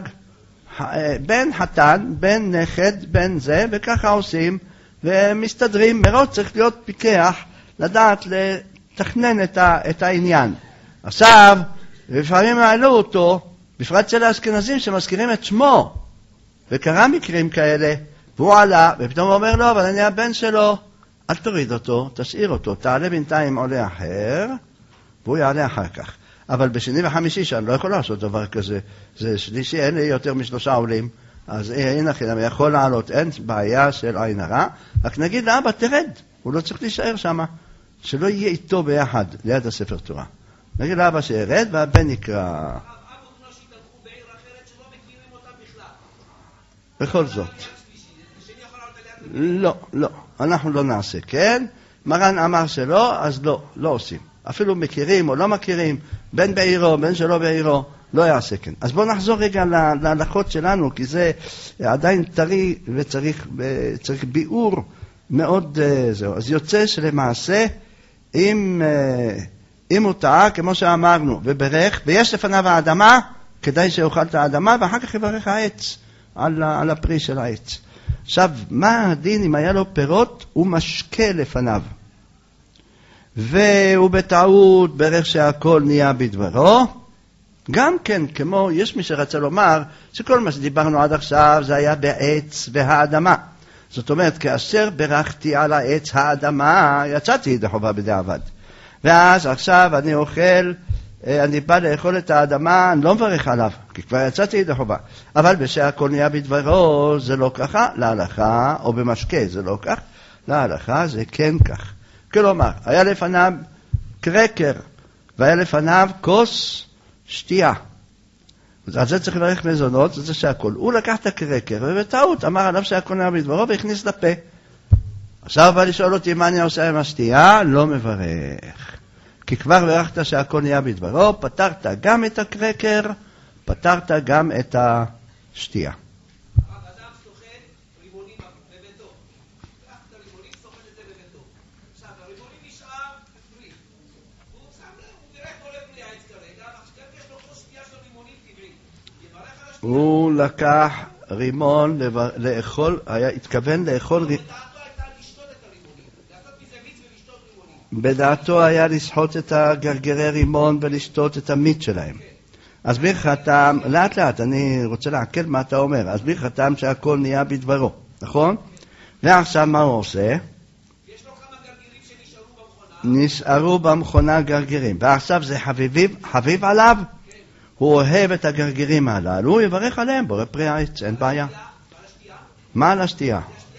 בין חתן, בין נכד, בין זה, וככה עושים, ומסתדרים. מראש צריך להיות פיקח, לדעת לתכנן את העניין. עכשיו, לפעמים העלו אותו, בפרט של האשכנזים שמזכירים את שמו, וקרה מקרים כאלה, והוא עלה, ופתאום הוא אומר לו, אבל אני הבן שלו, אל תוריד אותו, תשאיר אותו, תעלה בינתיים עולה אחר, והוא יעלה אחר כך. אבל בשני וחמישי שאני לא יכול לעשות דבר כזה, זה שלישי, אין לי יותר משלושה עולים, אז אין לכם, יכול לעלות, אין בעיה של עין הרע, רק נגיד לאבא תרד, הוא לא צריך להישאר שם, שלא יהיה איתו ביחד, ליד הספר תורה. נגיד לאבא שירד והבן יקרא. בכל זאת. לא, אנחנו לא נעשה, כן? מרן אמר שלא, אז לא עושים. אפילו מכירים או לא מכירים, בין בעירו, בין שלא בעירו, לא יעשה כן. אז בואו נחזור רגע להלכות שלנו, כי זה עדיין טרי וצריך ביאור מאוד זהו. אז יוצא שלמעשה, אם הוא טעה, כמו שאמרנו, וברך, ויש לפניו האדמה, כדאי שיאכל את האדמה, ואחר כך יברך העץ על הפרי של העץ. עכשיו, מה הדין אם היה לו פירות? הוא משקה לפניו. והוא בטעות ברך שהכל נהיה בדברו. גם כן, כמו יש מי שרצה לומר, שכל מה שדיברנו עד עכשיו זה היה בעץ והאדמה. זאת אומרת, כאשר ברכתי על העץ האדמה, יצאתי ידי חובה בדיעבד. ואז עכשיו אני אוכל, אני בא לאכול את האדמה, אני לא מברך עליו, כי כבר יצאתי ידי חובה. אבל בשהכל נהיה בדברו, זה לא ככה, להלכה, או במשקה, זה לא כך, להלכה זה כן כך. כלומר, היה לפניו קרקר, והיה לפניו כוס שתייה. אז זה צריך לברך מזונות, זה שהכל. הוא לקח את הקרקר, ובטעות אמר עליו שהכל נהיה בדברו, והכניס לפה. עכשיו בא לשאול אותי מה אני עושה עם השתייה, לא מברך. כי כבר ברכת שהכל נהיה בדברו, פתרת גם את הקרקר, פתרת גם את השתייה. אדם סוחט רימונים בביתו. לקח את הרימונים, סוחט את זה בביתו. עכשיו, הרימונים נשאר פרי. הוא שם לב, הוא בירך לא לפרי העץ כרגע, עכשיו יש לו כוס שתייה של רימונים טבעי. יברך על השתייה. הוא לקח רימון לאכול, התכוון לאכול רימון. בדעתו היה לשחוט את הגרגרי רימון ולשתות את המיץ שלהם. אז ברכתם, לאט לאט, אני רוצה להקל מה אתה אומר, אז ברכתם שהכל נהיה בדברו, נכון? ועכשיו מה הוא עושה? יש לו כמה גרגירים שנשארו במכונה. נשארו במכונה גרגירים, ועכשיו זה חביב עליו, הוא אוהב את הגרגירים הללו, הוא יברך עליהם, בורא פרי העץ, אין בעיה. מה על השתייה?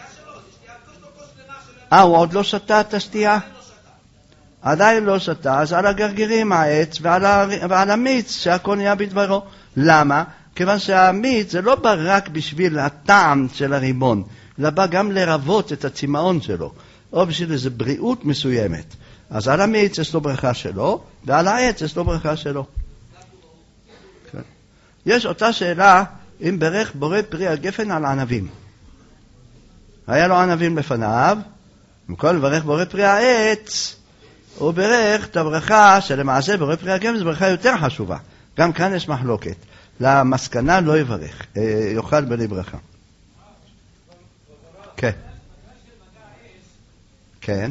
הוא עוד לא שתה את השתייה? עדיין לא שתה, אז על הגרגירים העץ ועל המיץ שהכל נהיה בדברו. למה? כיוון שהמיץ זה לא בא רק בשביל הטעם של הריבון, אלא בא גם לרבות את הצמאון שלו, או בשביל איזו בריאות מסוימת. אז על המיץ יש לו ברכה שלו, ועל העץ יש לו ברכה שלו. כן. יש אותה שאלה, אם ברך בורא פרי הגפן על ענבים. היה לו ענבים לפניו, במקום לברך בורא פרי העץ, הוא ברך את הברכה שלמעשה בורא פרי הגפן זו ברכה יותר חשובה. גם כאן יש מחלוקת. למסקנה לא יברך, יאכל בלי ברכה. כן. כן.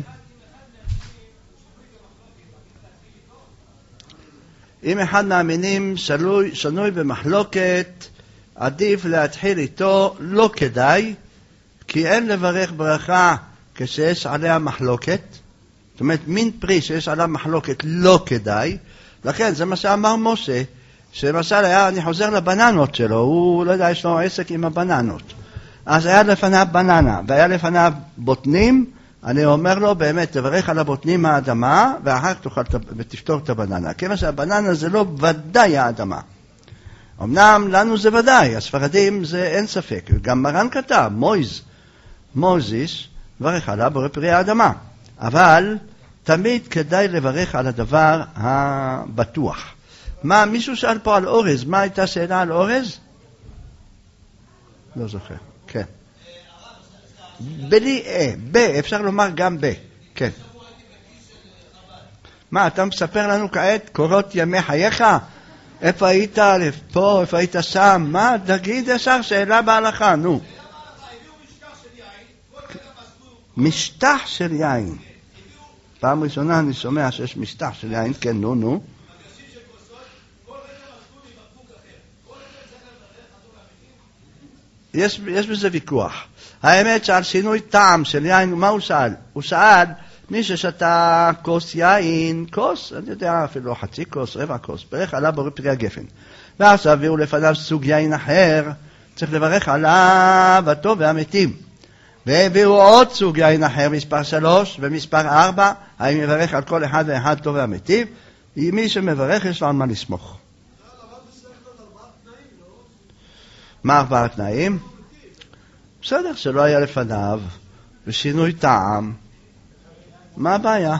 אם אחד מהמינים שנוי במחלוקת, עדיף להתחיל איתו, לא כדאי, כי אין לברך ברכה כשיש עליה מחלוקת. זאת אומרת, מין פרי שיש עליו מחלוקת לא כדאי. לכן זה מה שאמר משה, שלמשל היה, אני חוזר לבננות שלו, הוא לא יודע, יש לו עסק עם הבננות. אז היה לפניו בננה, והיה לפניו בוטנים, אני אומר לו באמת, תברך על הבוטנים האדמה, ואחר כך תאכל ותפתור את הבננה. כיוון שהבננה זה לא ודאי האדמה. אמנם לנו זה ודאי, הספרדים זה אין ספק. גם מרן כתב, מויזיס, ברך עליו בורא פרי האדמה. אבל תמיד כדאי לברך על הדבר הבטוח. מישהו שאל פה על אורז, מה הייתה שאלה על אורז? לא זוכר, כן. אפשר לומר גם כן. מה, אתה מספר לנו כעת קורות ימי חייך? איפה היית פה, איפה היית שם? מה, תגיד ישר שאלה בהלכה, נו. משטח של יין. פעם ראשונה אני שומע שיש משטח של יין, כן, נו. יש בזה ויכוח. האמת שעל שינוי טעם של יין, מה הוא שאל? הוא שאל, מי ששתה כוס יין, כוס, אני יודע אפילו חצי כוס, רבע כוס, ברך עליו בורא פרי הגפן. ועכשיו הביאו לפניו סוג יין אחר, צריך לברך עליו הטוב והמתים. והביאו עוד סוג יין אחר, מספר 3 ומספר 4, האם יברך על כל אחד ואחד טוב והמתים? מי שמברך יש לו על מה לסמוך. מה 4 תנאים? בסדר, שלא היה לפניו, ושינוי טעם. מה הבעיה?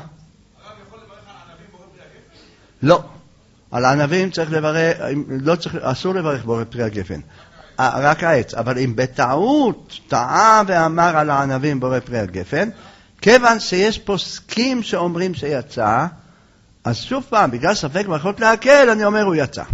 לא. על הענבים צריך לברך, אסור לברך בורא פרי הגפן. רק העץ. אבל אם בטעות טעה ואמר על הענבים בורא פרי הגפן, כיוון שיש פוסקים שאומרים שיצא, אז שוב פעם, בגלל ספק מלכות להקל, אני אומר הוא יצא.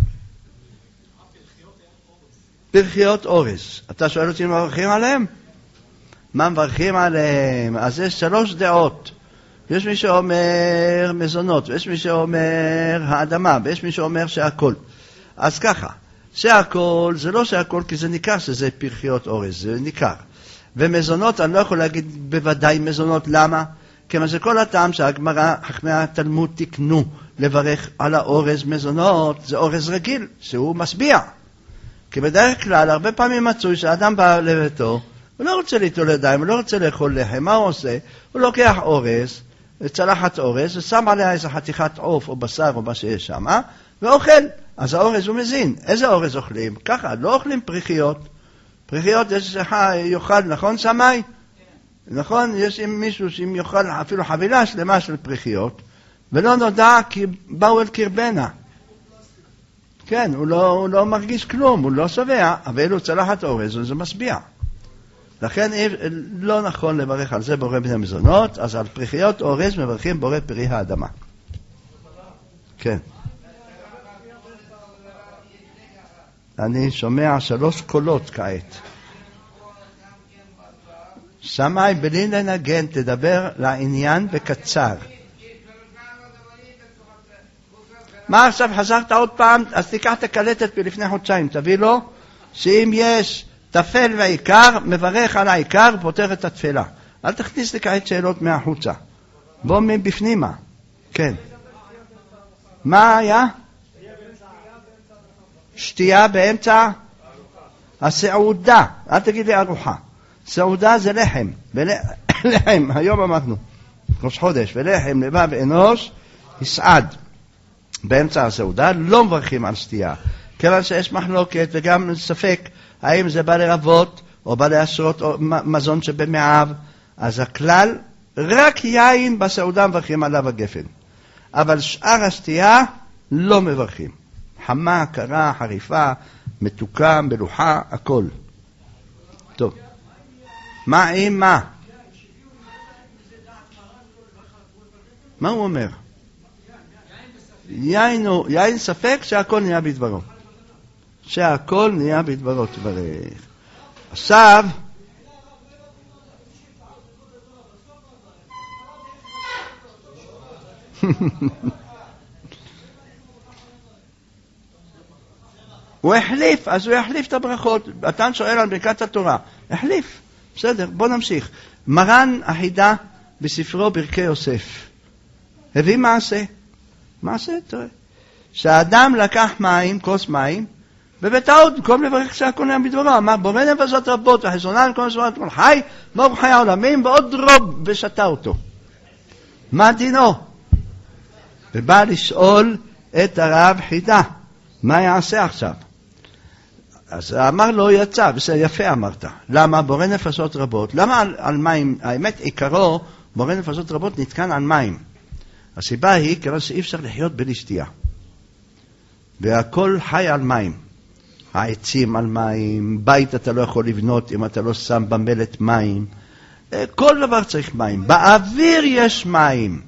פרחיות אורז. אתה שואל אותי מה מברכים עליהם? מה מברכים עליהם? אז יש 3 דעות. יש מי שאומר מזונות, ויש מי שאומר האדמה, ויש מי שאומר שהכל. אז ככה, שהכל, זה לא שהכל, כי זה ניכר שזה פרחיות אורז, זה ניכר. ומזונות, אני לא יכול להגיד בוודאי מזונות, למה? כיוון זה כל הטעם שהגמרא, חכמי התלמוד תקנו לברך על האורז מזונות, זה אורז רגיל, שהוא משביע. כי בדרך כלל, הרבה פעמים מצוי שהאדם בא לביתו, הוא לא רוצה ליטול ידיים, הוא לא רוצה לאכול לחם, מה הוא עושה? הוא לוקח אורז, צלחת אורז, ושם עליה איזו חתיכת עוף או בשר או מה שיש שם, ואוכל. אז האורז הוא מזין. איזה אורז אוכלים? ככה, לא אוכלים פריחיות. פריחיות יש לך יאכל, נכון שמי? נכון? יש מישהו שאם יאכל אפילו חבילה שלמה של פריחיות, ולא נודע כי באו אל קרבנה. כן, הוא לא מרגיש כלום, הוא לא שבע, אבל הוא צלחת אורז, וזה משביע. לכן לא נכון לברך על זה בורא בני מזונות, אז על פריחיות אורז מברכים בורא פרי האדמה. כן. אני שומע 3 קולות כעת. שמי בלי לנגן, תדבר לעניין בקצר. מה עכשיו חזרת עוד פעם? אז תיקח את הקלטת מלפני חודשיים, תביא לו שאם יש תפל ועיקר, מברך על העיקר ופותר את התפילה. אל תכניס לי כעת שאלות מהחוצה. בוא מבפנימה. כן. מה היה? שתייה באמצע הסעודה, אל תגיד לי ארוחה. סעודה זה לחם, לחם, היום אמרנו, ראש חודש, ולחם לבב אנוש יסעד. באמצע הסעודה לא מברכים על שתייה, כיוון שיש מחלוקת וגם ספק האם זה בא לרבות או בא להשרות מזון שבמעב, אז הכלל רק יין בסעודה מברכים עליו הגפן, אבל שאר השתייה לא מברכים. חמה, קרה, חריפה, מתוקה, מלוחה, הכל. טוב. מה עם מה? מה הוא אומר? יין ספק שהכל נהיה בדברו. שהכל נהיה בדברו, תברך. עכשיו, הוא החליף, אז הוא יחליף את הברכות. אתה שואל על ברכת התורה. החליף. בסדר, בוא נמשיך. מרן החידה בספרו ברכי יוסף הביא מעשה. מעשה, תראה. שהאדם לקח מים, כוס מים, ובטעות, במקום לברך שהכל נהיה בדברו, אמר, בורא נפשות רבות וחסרונן כל מסורת כל חי, ברוך חיי העולמים, ועוד דרוב ושתה אותו. מה דינו? ובא לשאול את הרב חידה, מה יעשה עכשיו? אז אמר לו, יצא, בסדר, יפה אמרת. למה? בורא נפשות רבות. למה על מים? האמת, עיקרו, בורא נפשות רבות נתקן על מים. הסיבה היא, כיוון שאי אפשר לחיות בלי שתייה. והכל חי על מים. העצים על מים, בית אתה לא יכול לבנות אם אתה לא שם במלט מים. כל דבר צריך מים. באוויר יש מים.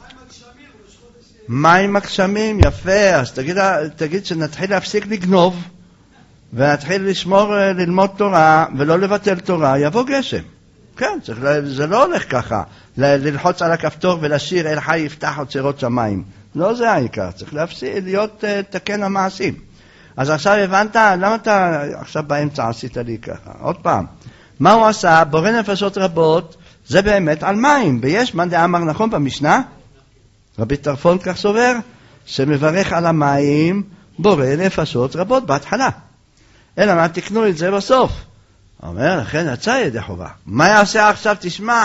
מים הגשמים, יפה. אז תגיד שנתחיל להפסיק לגנוב, ונתחיל לשמור, ללמוד תורה, ולא לבטל תורה, יבוא גשם. כן, זה לא הולך ככה, ללחוץ על הכפתור ולשיר אל חי יפתח אוצרות שמיים. לא זה העיקר, צריך להיות תקן המעשים. אז עכשיו הבנת, למה אתה עכשיו באמצע עשית לי ככה? עוד פעם, מה הוא עשה? בורא נפשות רבות, זה באמת על מים. ויש מה דאמר נכון במשנה? רבי טרפון כך סובר, שמברך על המים בורא נפשות רבות בהתחלה. אלא מה תקנו את זה בסוף? אומר, לכן יצא ידי חובה. מה יעשה עכשיו? תשמע,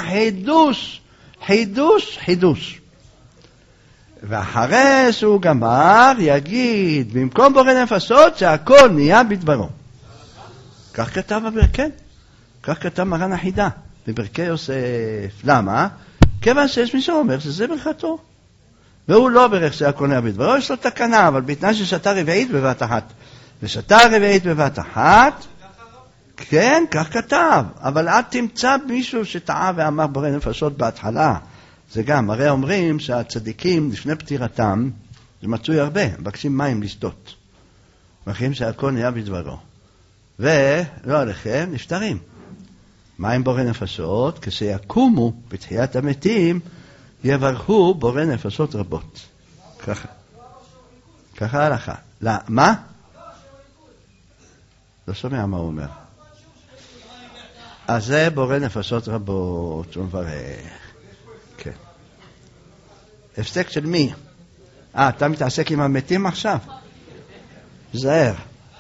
חידוש. ואחרי שהוא גמר, יגיד, במקום בורא נפשות, שהכל נהיה בדברו. כך כתב כן. כך כתב מרן החידה, בברכי יוסף. למה? כיוון שיש מי שאומר שזה ברכתו. והוא לא ברך שהכל נהיה בדברו, יש לו תקנה, אבל בתנאי ששתה רביעית בבת אחת. ושתה רביעית בבת אחת, כן, כך כתב. אבל עד תמצא מישהו שטעה ואמר בורא נפשות בהתחלה. זה גם, הרי אומרים שהצדיקים לפני פטירתם, זה מצוי הרבה, מבקשים מים לשתות. מבקשים שהכל נהיה בדברו. ולא עליכם, נפטרים. מים בורא נפשות, כשיקומו בתחיית המתים, יברכו בורא נפשות רבות. ככה הלכה. מה? לא שומע מה הוא אומר. אז זה בורא נפשות רבות, הוא מברך. כן. הפסק של מי? אתה מתעסק עם המתים עכשיו? זהר.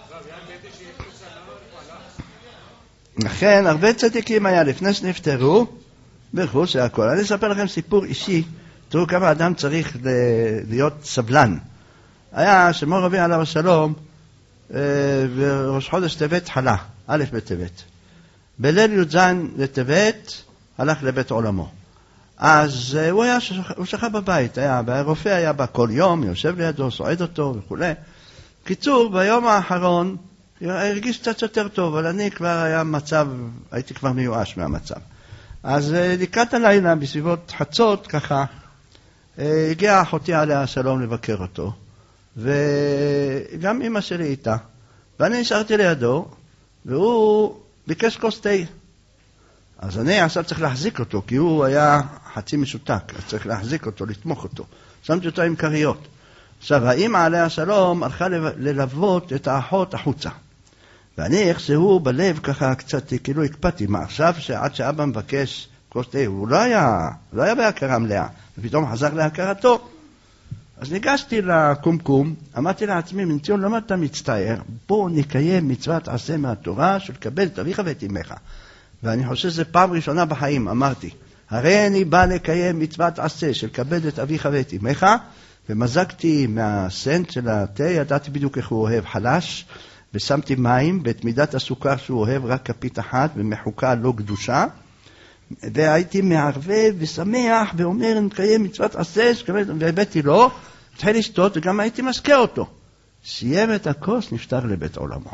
לכן, הרבה צדיקים היה לפני שנפטרו, ברכו שהכל. אני אספר לכם סיפור אישי, תראו כמה אדם צריך להיות סבלן. היה שמור רבי עליו השלום, וראש חודש טבת חלה, א' בטבת. בליל י"ז לטבת הלך לבית עולמו. אז הוא שכב בבית, והרופא היה בא כל יום, יושב לידו, סועד אותו וכו'. קיצור, ביום האחרון הרגיש קצת יותר טוב, אבל אני כבר היה מצב, הייתי כבר מיואש מהמצב. אז לקראת הלילה, בסביבות חצות ככה, הגיעה אחותי עליה השלום לבקר אותו, וגם אמא שלי איתה. ואני נשארתי לידו, והוא ביקש כוס תה. אז אני עכשיו צריך להחזיק אותו, כי הוא היה חצי משותק, אז צריך להחזיק אותו, לתמוך אותו. שמתי אותו עם קריות. עכשיו, האמא עליה השלום הלכה ללוות את האחות החוצה. ואני איכשהו בלב ככה קצת כאילו הקפאתי, מה עכשיו שעד שאבא מבקש כוס תה, הוא לא היה בהכרה מלאה, ופתאום חזר להכרתו. אז ניגשתי לקומקום, אמרתי לעצמי, מנציון, למה אתה מצטער? בוא נקיים מצוות עשה מהתורה של קבל את אביך ואת אמך. ואני חושב שזה פעם ראשונה בחיים, אמרתי, הרי אני בא לקיים מצוות עשה של כבד את אביך ואת אמך, ומזגתי מהסנט של התה, ידעתי בדיוק איך הוא אוהב חלש, ושמתי מים, ואת מידת הסוכר שהוא אוהב רק כפית אחת, ומחוקה לא קדושה, והייתי מערבב ושמח, ואומר, נקיים מצוות עשה, והבאתי לו, התחיל לשתות, וגם הייתי מזכיר אותו. סיים את הכוס, נפטר לבית עולמו.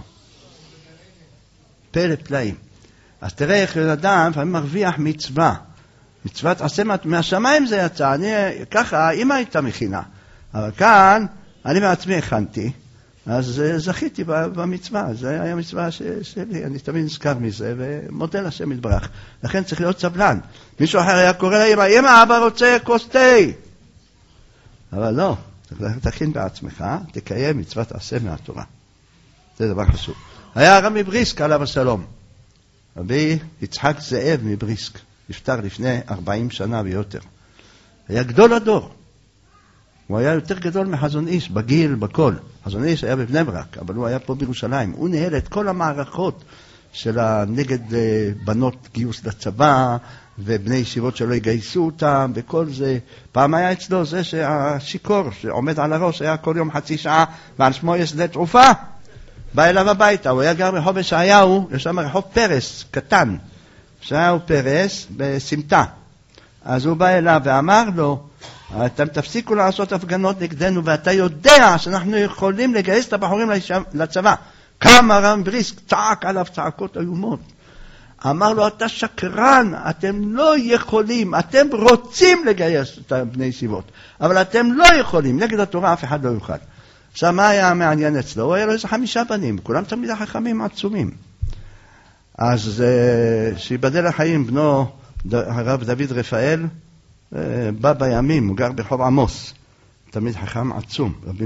פלא פלאים. אז תראה איך אדם לפעמים מרוויח מצווה. מצוות עשה מהשמיים זה יצא, ככה אמא הייתה מכינה. אבל כאן, אני בעצמי הכנתי, אז זכיתי במצווה, זה היה מצווה שלי, אני תמיד נזכר מזה, ומודה לשם יתברך. לכן צריך להיות סבלן. מישהו אחר היה קורא לאמא, אמא, אבא רוצה כוס תה. אבל לא, תכין בעצמך, תקיים מצוות עשה מהתורה. זה דבר חשוב. היה הרב מבריסק עליו השלום. רבי יצחק זאב מבריסק, נפטר לפני 40 שנה ויותר. היה גדול הדור. הוא היה יותר גדול מחזון איש, בגיל, בכל. חזון איש היה בבני ברק, אבל הוא היה פה בירושלים. הוא ניהל את כל המערכות של נגד בנות גיוס לצבא, ובני ישיבות שלא יגייסו אותם, וכל זה. פעם היה אצלו זה שהשיקור שעומד על הראש, היה כל יום חצי שעה, ועל שמו יש שדה תעופה. בא אליו הביתה, הוא היה גר ברחוב ישעיהו, יש שם רחוב פרס, קטן. ישעיהו פרס, בסמטה. אז הוא בא אליו ואמר לו, אתם תפסיקו לעשות הפגנות נגדנו, ואתה יודע שאנחנו יכולים לגייס את הבחורים לצבא. קם הרב מבריסק, צעק עליו צעקות איומות. אמר לו, אתה שקרן, אתם לא יכולים, אתם רוצים לגייס את בני ישיבות, אבל אתם לא יכולים, נגד התורה אף אחד לא יוכל. עכשיו, מה היה מעניין אצלו? הוא היה לו איזה 5 בנים, כולם תמיד החכמים עצומים. אז שיבדל החיים, בנו, הרב דוד רפאל, בא בימים, הוא גר ברחוב עמוס, תמיד חכם עצום, רבי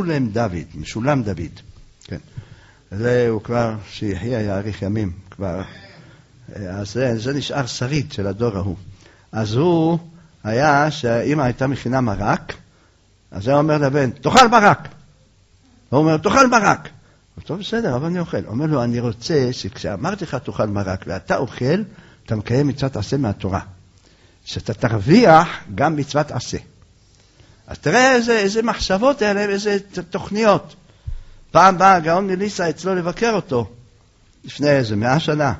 משולם דוד, כן. הוא כבר, שיחיה יאריך ימים, כבר, אז זה נשאר שריד של הדור ההוא. אז הוא היה, שהאמא הייתה מכינה מרק, אז הוא אומר לבן, תאכל מרק. הוא אומר, תאכל מרק. טוב, בסדר, אבל אני אוכל. הוא אומר לו, אני רוצה שכשאמרתי לך תאכל מרק, ואתה אוכל, אתה מקיים מצוות עשה מהתורה. שאתה תרוויח גם מצוות עשה. אז תראה איזה מחשבות האלה, איזה תוכניות. פעם בא הגאון מליסה אצלו לבקר אותו, לפני איזה 100 שנה.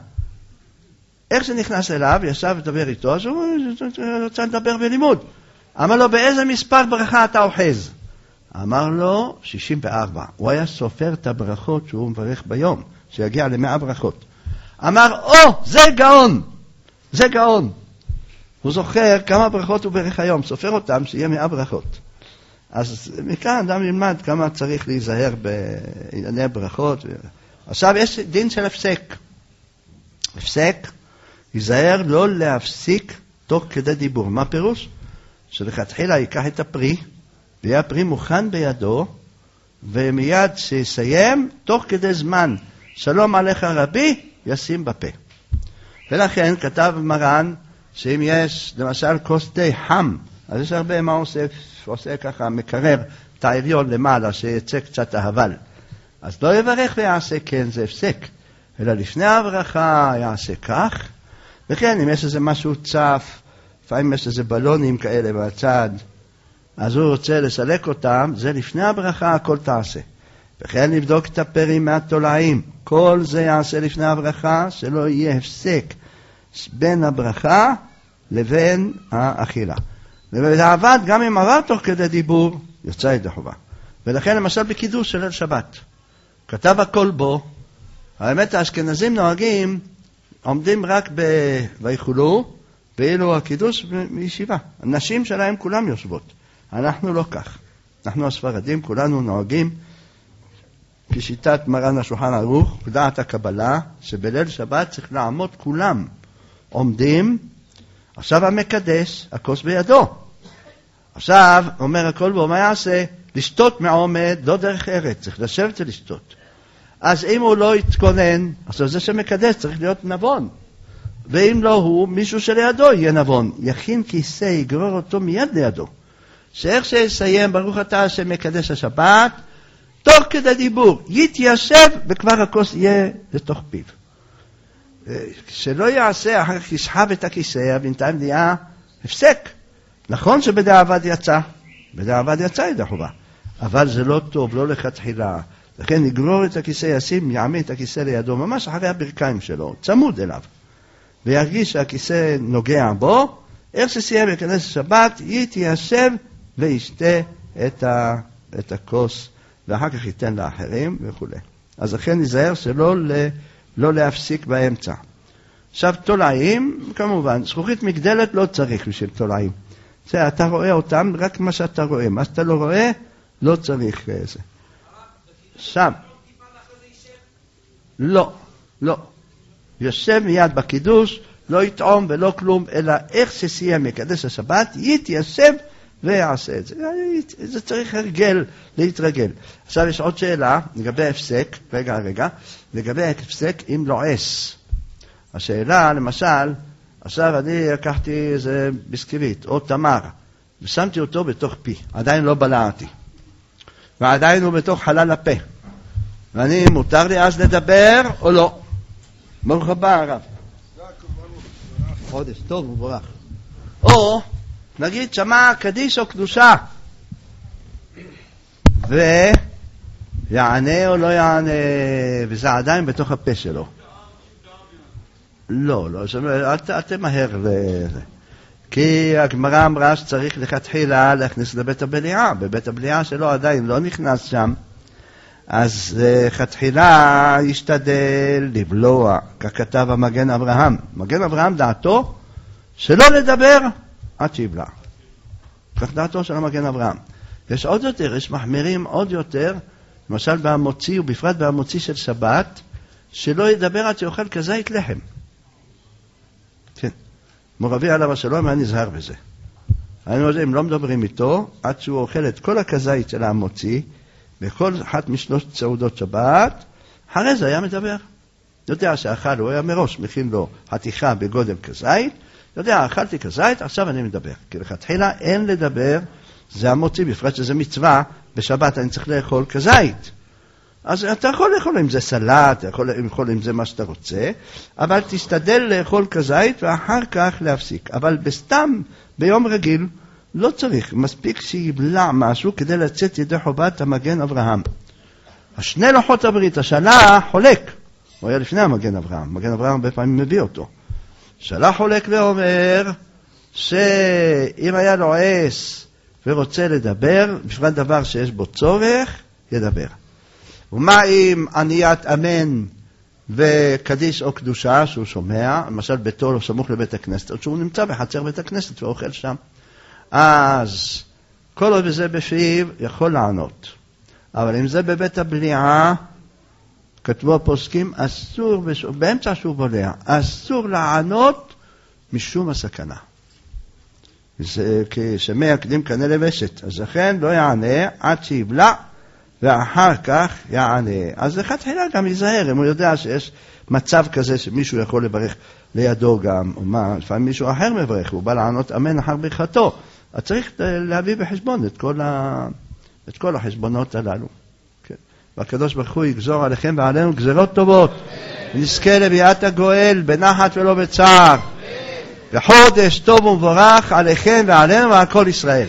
איך שנכנס אליו, ישב ודבר איתו, אז הוא רוצה לדבר בלימוד. אמר לו, באיזה מספר ברכה אתה אוחז? אמר לו, 64. הוא היה סופר את הברכות שהוא מברך ביום, שיגיע ל100 ברכות. אמר, זה גאון! זה גאון! הוא זוכר כמה ברכות הוא ברך היום, סופר אותם שיהיה 100 ברכות. אז מכאן אדם ילמד כמה צריך להיזהר בענייני ברכות. עכשיו יש דין של הפסק. הפסק, ייזהר לא להפסיק תוך כדי דיבור. מה פירוש? שלכתחילה ייקח את הפרי, ויהיה הפרי מוכן בידו, ומיד שיסיים, תוך כדי זמן, שלום עליך רבי, ישים בפה. ולכן כתב מרן, שאם יש למשל כוס תה חם, אז יש הרבה מה עושה ככה, מקרר את העליון למעלה, שיצא קצת אהבל. אז לא יברך ויעשה כן, זה הפסק. אלא לפני הברכה יעשה כך, וכן, אם יש איזה משהו צף, לפעמים יש איזה בלונים כאלה בצד, אז הוא רוצה לסלק אותם, זה לפני הברכה הכל תעשה. וכן לבדוק את הפרים מהתולעים, כל זה יעשה לפני הברכה, שלא יהיה הפסק בין הברכה לבין האכילה. וזה עבד גם אם עבר תוך כדי דיבור, יוצא ידי חובה. ולכן למשל בקידוש של ליל שבת, כתב הכל בו, האמת האשכנזים נוהגים, עומדים רק ויכולו, ואילו הקידוש בישיבה. הנשים שלהם כולם יושבות. אנחנו לא כך. אנחנו הספרדים כולנו נוהגים, כשיטת מרן השולחן ערוך, בדעת הקבלה, שבליל שבת צריך לעמוד כולם. עומדים, עכשיו המקדש, הכוס בידו. עכשיו, אומר הכל בו, מה יעשה? לשתות מעומד, לא דרך ארץ, צריך לשבת ולשתות. אז אם הוא לא יתכונן, עכשיו זה שמקדש צריך להיות נבון. ואם לא הוא, מישהו שלידו יהיה נבון. יכין כיסא, יגרור אותו מיד לידו. שאיך שיסיים ברוך אתה השם מקדש השבת, תוך כדי דיבור יתיישב וכבר הכוס יהיה לתוך פיו. שלא יעשה אחר כך יסחב את הכיסא, בינתיים נהיה הפסק. נכון שבדיעבד יצא, בדיעבד יצא ידי חובה, אבל זה לא טוב, לא לכתחילה. לכן נגרור את הכיסא, ישים, יעמיד את הכיסא לידו, ממש אחרי הברכיים שלו, צמוד אליו, וירגיש שהכיסא נוגע בו. איך שסיים לכנס השבת, יתיישב וישתה את הכוס, ואחר כך ייתן לאחרים וכו'. אז לכן נזהר שלא לא להפסיק באמצע. עכשיו תולעים, כמובן, זכוכית מגדלת לא צריך בשביל תולעים. זה, אתה רואה אותם, רק מה שאתה רואה. מה שאתה לא רואה, לא צריך זה. שם. לא, לא. יושב מיד בקידוש, לא יטעום ולא כלום, אלא איך שסיים מקדש השבת, יתיישב ויעשה את זה. זה צריך הרגל, להתרגל. עכשיו יש עוד שאלה לגבי הפסק, רגע, לגבי הפסק עם לועס. השאלה, למשל, עכשיו אני לקחתי איזה ביסקוויט או תמר, ושמתי אותו בתוך פי, עדיין לא בלעתי, ועדיין הוא בתוך חלל הפה, ואני מותר לי אז לדבר או לא? ברוך הבא הרב. חודש טוב וברך. או נגיד שמע קדיש או קדושה, ויענה או לא יענה, וזה עדיין בתוך הפה שלו. לא, אל תמהר לזה. כי הגמרא אמרה שצריך לכתחילה להכניס לבית הבליעה, בבית הבליעה שלו עדיין לא נכנס שם, אז לכתחילה ישתדל לבלוע, ככתב המגן אברהם. מגן אברהם דעתו שלא לדבר עד שיבלע. כך דעתו של המגן אברהם. יש עוד יותר, יש מחמירים עוד יותר, למשל במוציא, ובפרט במוציא של שבת, שלא ידבר עד שיאכל כזית לחם. כן. מורבי עליו השלום היה נזהר בזה. הם לא מדברים איתו עד שהוא אוכל את כל הכזית של המוציא, בכל אחת משלושת סעודות שבת, אחרי זה היה מדבר. יודע שאכל, הוא היה מראש, מכין לו חתיכה בגודל כזית, יודע, אכלתי כזית, עכשיו אני מדבר. כי לכתחילה אין לדבר, זה המוציא, בפרט שזה מצווה, בשבת אני צריך לאכול כזית. אז אתה יכול לאכול עם זה סלט, אתה יכול לאכול עם זה מה שאתה רוצה, אבל תשתדל לאכול כזית ואחר כך להפסיק. אבל בסתם, ביום רגיל, לא צריך, מספיק שיבלע משהו כדי לצאת ידי חובת המגן אברהם. השני לוחות הברית, השלח חולק, הוא היה לפני המגן אברהם, מגן אברהם הרבה פעמים מביא אותו. שלח חולק ואומר שאם היה לועס ורוצה לדבר, בפרט דבר שיש בו צורך, ידבר. ומה עם עניית אמן וקדיש או קדושה שהוא שומע, למשל ביתו לא סמוך לבית הכנסת, או שהוא נמצא בחצר בית הכנסת ואוכל שם, אז כל עוד זה בפיו יכול לענות. אבל אם זה בבית הבליעה, כתבו הפוסקים, אסור, באמצע שהוא בולע, אסור לענות משום הסכנה. זה כשמי יקדים קנה לבשת, אז לכן לא יענה עד שיבלע, ואחר כך יענה. אז לכתחילה גם ייזהר, אם הוא יודע שיש מצב כזה שמישהו יכול לברך לידו גם, או מה, לפעמים מישהו אחר מברך, הוא בא לענות אמן אחר ברכתו. אז צריך להביא בחשבון את כל החשבונות הללו. כן. והקדוש ברוך הוא יגזור עליכם ועלינו גזרות טובות. נזכה לביאת הגואל בנחת ולא בצער. וחודש טוב ומבורך עליכם ועלינו ועל כל ישראל.